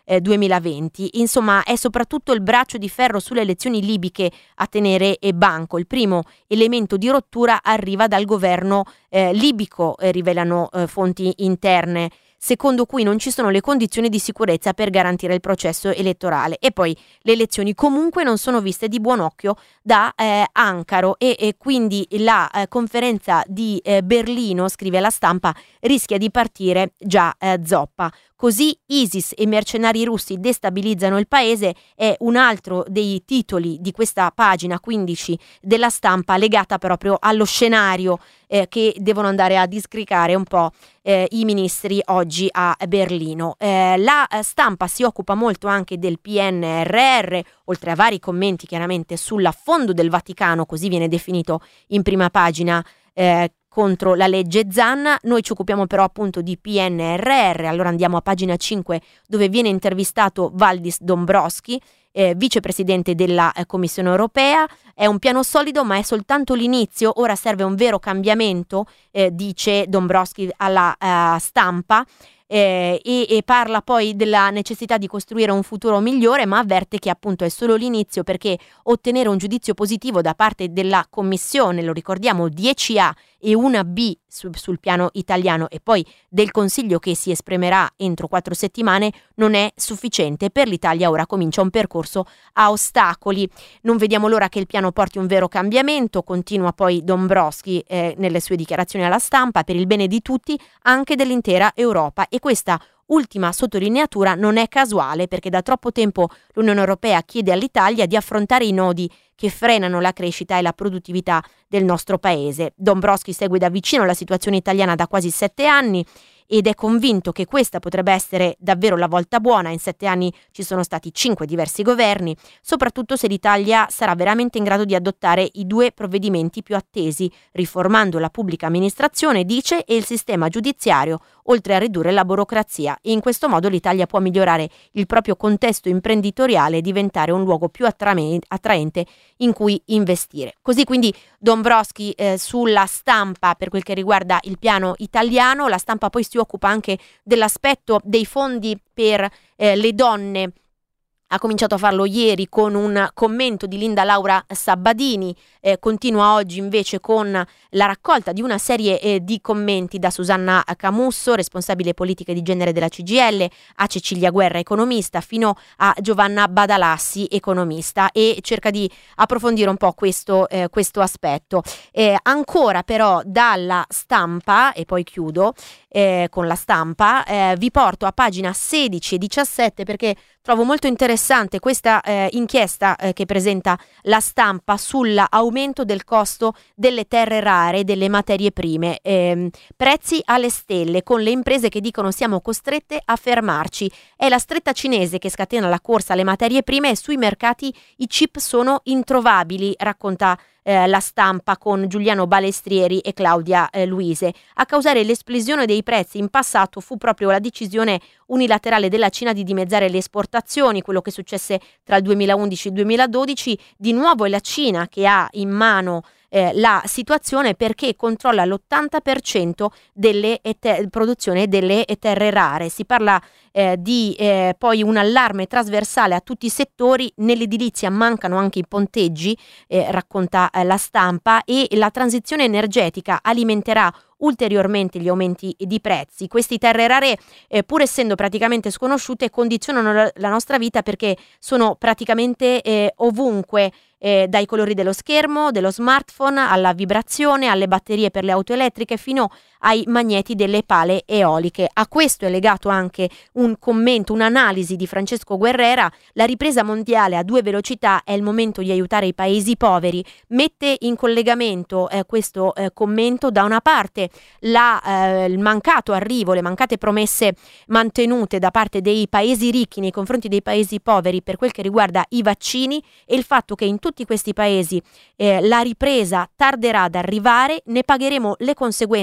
eh, duemilaventi. Insomma, è soprattutto il braccio di ferro sulle elezioni libiche a tenere e banco. Il primo elemento di rottura arriva dal governo eh, libico, eh, rivelano eh, fonti interne, secondo cui non ci sono le condizioni di sicurezza per garantire il processo elettorale. E poi le elezioni comunque non sono viste di buon occhio da eh, Ankara e, e quindi la eh, conferenza di eh, Berlino, scrive La Stampa, rischia di partire già eh, zoppa. Così ISIS e mercenari russi destabilizzano il paese è un altro dei titoli di questa pagina quindici della Stampa, legata proprio allo scenario eh, che devono andare a discricare un po' eh, i ministri oggi a Berlino. Eh, la Stampa si occupa molto anche del P N R R, oltre a vari commenti chiaramente sull'affondo del Vaticano, così viene definito in prima pagina eh, contro la legge Zan. Noi ci occupiamo però appunto di P N R R, allora andiamo a pagina cinque dove viene intervistato Valdis Dombrovskis, eh, vicepresidente della eh, Commissione Europea. È un piano solido ma è soltanto l'inizio, ora serve un vero cambiamento, eh, dice Dombrovskis alla uh, Stampa. Eh, e, e parla poi della necessità di costruire un futuro migliore, ma avverte che appunto è solo l'inizio, perché ottenere un giudizio positivo da parte della Commissione, lo ricordiamo, dieci A e una B su, sul piano italiano, e poi del Consiglio che si esprimerà entro quattro settimane, non è sufficiente. Per l'Italia ora comincia un percorso a ostacoli. Non vediamo l'ora che il piano porti un vero cambiamento, continua poi Dombrovskis eh, nelle sue dichiarazioni alla Stampa, per il bene di tutti, anche dell'intera Europa. E questa ultima sottolineatura non è casuale, perché da troppo tempo l'Unione Europea chiede all'Italia di affrontare i nodi che frenano la crescita e la produttività del nostro paese. Dombrovskis segue da vicino la situazione italiana da quasi sette anni ed è convinto che questa potrebbe essere davvero la volta buona. In sette anni ci sono stati cinque diversi governi, soprattutto se l'Italia sarà veramente in grado di adottare i due provvedimenti più attesi, riformando la pubblica amministrazione, dice, e il sistema giudiziario, oltre a ridurre la burocrazia. E in questo modo l'Italia può migliorare il proprio contesto imprenditoriale e diventare un luogo più attraente in cui investire. Così quindi Dombrovskis eh, sulla Stampa per quel che riguarda il piano italiano. La Stampa poi si occupa anche dell'aspetto dei fondi per eh, le donne. Ha cominciato a farlo ieri con un commento di Linda Laura Sabbadini, eh, continua oggi invece con la raccolta di una serie eh, di commenti da Susanna Camusso, responsabile politiche di genere della C G I L, a Cecilia Guerra, economista, fino a Giovanna Badalassi, economista, e cerca di approfondire un po' questo, eh, questo aspetto. Eh, ancora però dalla Stampa, e poi chiudo eh, con la Stampa, eh, vi porto a pagina sedici e diciassette perché trovo molto interessante questa eh, inchiesta eh, che presenta la Stampa sull'aumento del costo delle terre rare e delle materie prime. Eh, prezzi alle stelle, con le imprese che dicono siamo costrette a fermarci. È la stretta cinese che scatena la corsa alle materie prime e sui mercati i chip sono introvabili, racconta Eh, la Stampa con Giuliano Balestrieri e Claudia eh, Luise. A causare l'esplosione dei prezzi in passato fu proprio la decisione unilaterale della Cina di dimezzare le esportazioni, quello che successe tra il duemilaundici e il duemiladodici. Di nuovo è la Cina che ha in mano eh, la situazione, perché controlla l'ottanta per cento delle ete- produzione delle terre rare. Si parla eh, di eh, poi un allarme trasversale a tutti i settori. Nell'edilizia mancano anche i ponteggi, eh, racconta eh, la Stampa, e la transizione energetica alimenterà ulteriormente gli aumenti di prezzi. Queste terre rare, eh, pur essendo praticamente sconosciute, condizionano la, la nostra vita, perché sono praticamente eh, ovunque, eh, dai colori dello schermo, dello smartphone, alla vibrazione, alle batterie per le auto elettriche, fino ai magneti delle pale eoliche. A questo è legato anche un commento, un'analisi di Francesco Guerrera. La ripresa mondiale a due velocità, è il momento di aiutare i paesi poveri. Mette in collegamento eh, questo eh, commento da una parte la, eh, il mancato arrivo, le mancate promesse mantenute da parte dei paesi ricchi nei confronti dei paesi poveri per quel che riguarda i vaccini, e il fatto che in tutti questi paesi eh, la ripresa tarderà ad arrivare. Ne pagheremo le conseguenze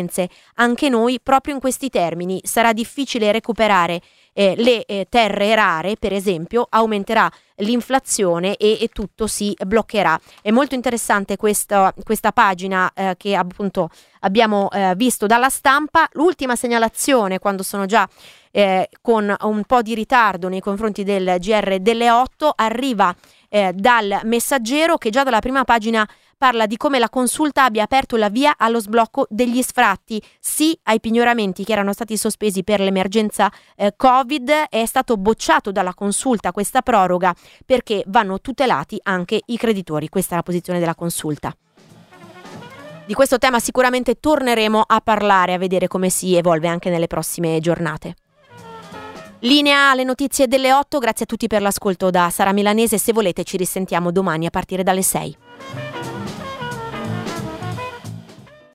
anche noi proprio in questi termini. Sarà difficile recuperare eh, le eh, terre rare, per esempio, aumenterà l'inflazione e, e tutto si bloccherà. È molto interessante questa, questa pagina eh, che appunto abbiamo eh, visto dalla Stampa. L'ultima segnalazione, quando sono già eh, con un po' di ritardo nei confronti del G R delle otto, arriva eh, dal Messaggero, che già dalla prima pagina parla di come la Consulta abbia aperto la via allo sblocco degli sfratti, sì ai pignoramenti che erano stati sospesi per l'emergenza eh, Covid. È stato bocciato dalla Consulta questa proroga perché vanno tutelati anche i creditori. Questa è la posizione della Consulta. Di questo tema sicuramente torneremo a parlare, a vedere come si evolve anche nelle prossime giornate. Linea alle notizie delle otto, grazie a tutti per l'ascolto da Sara Milanese. Se volete ci risentiamo domani a partire dalle sei.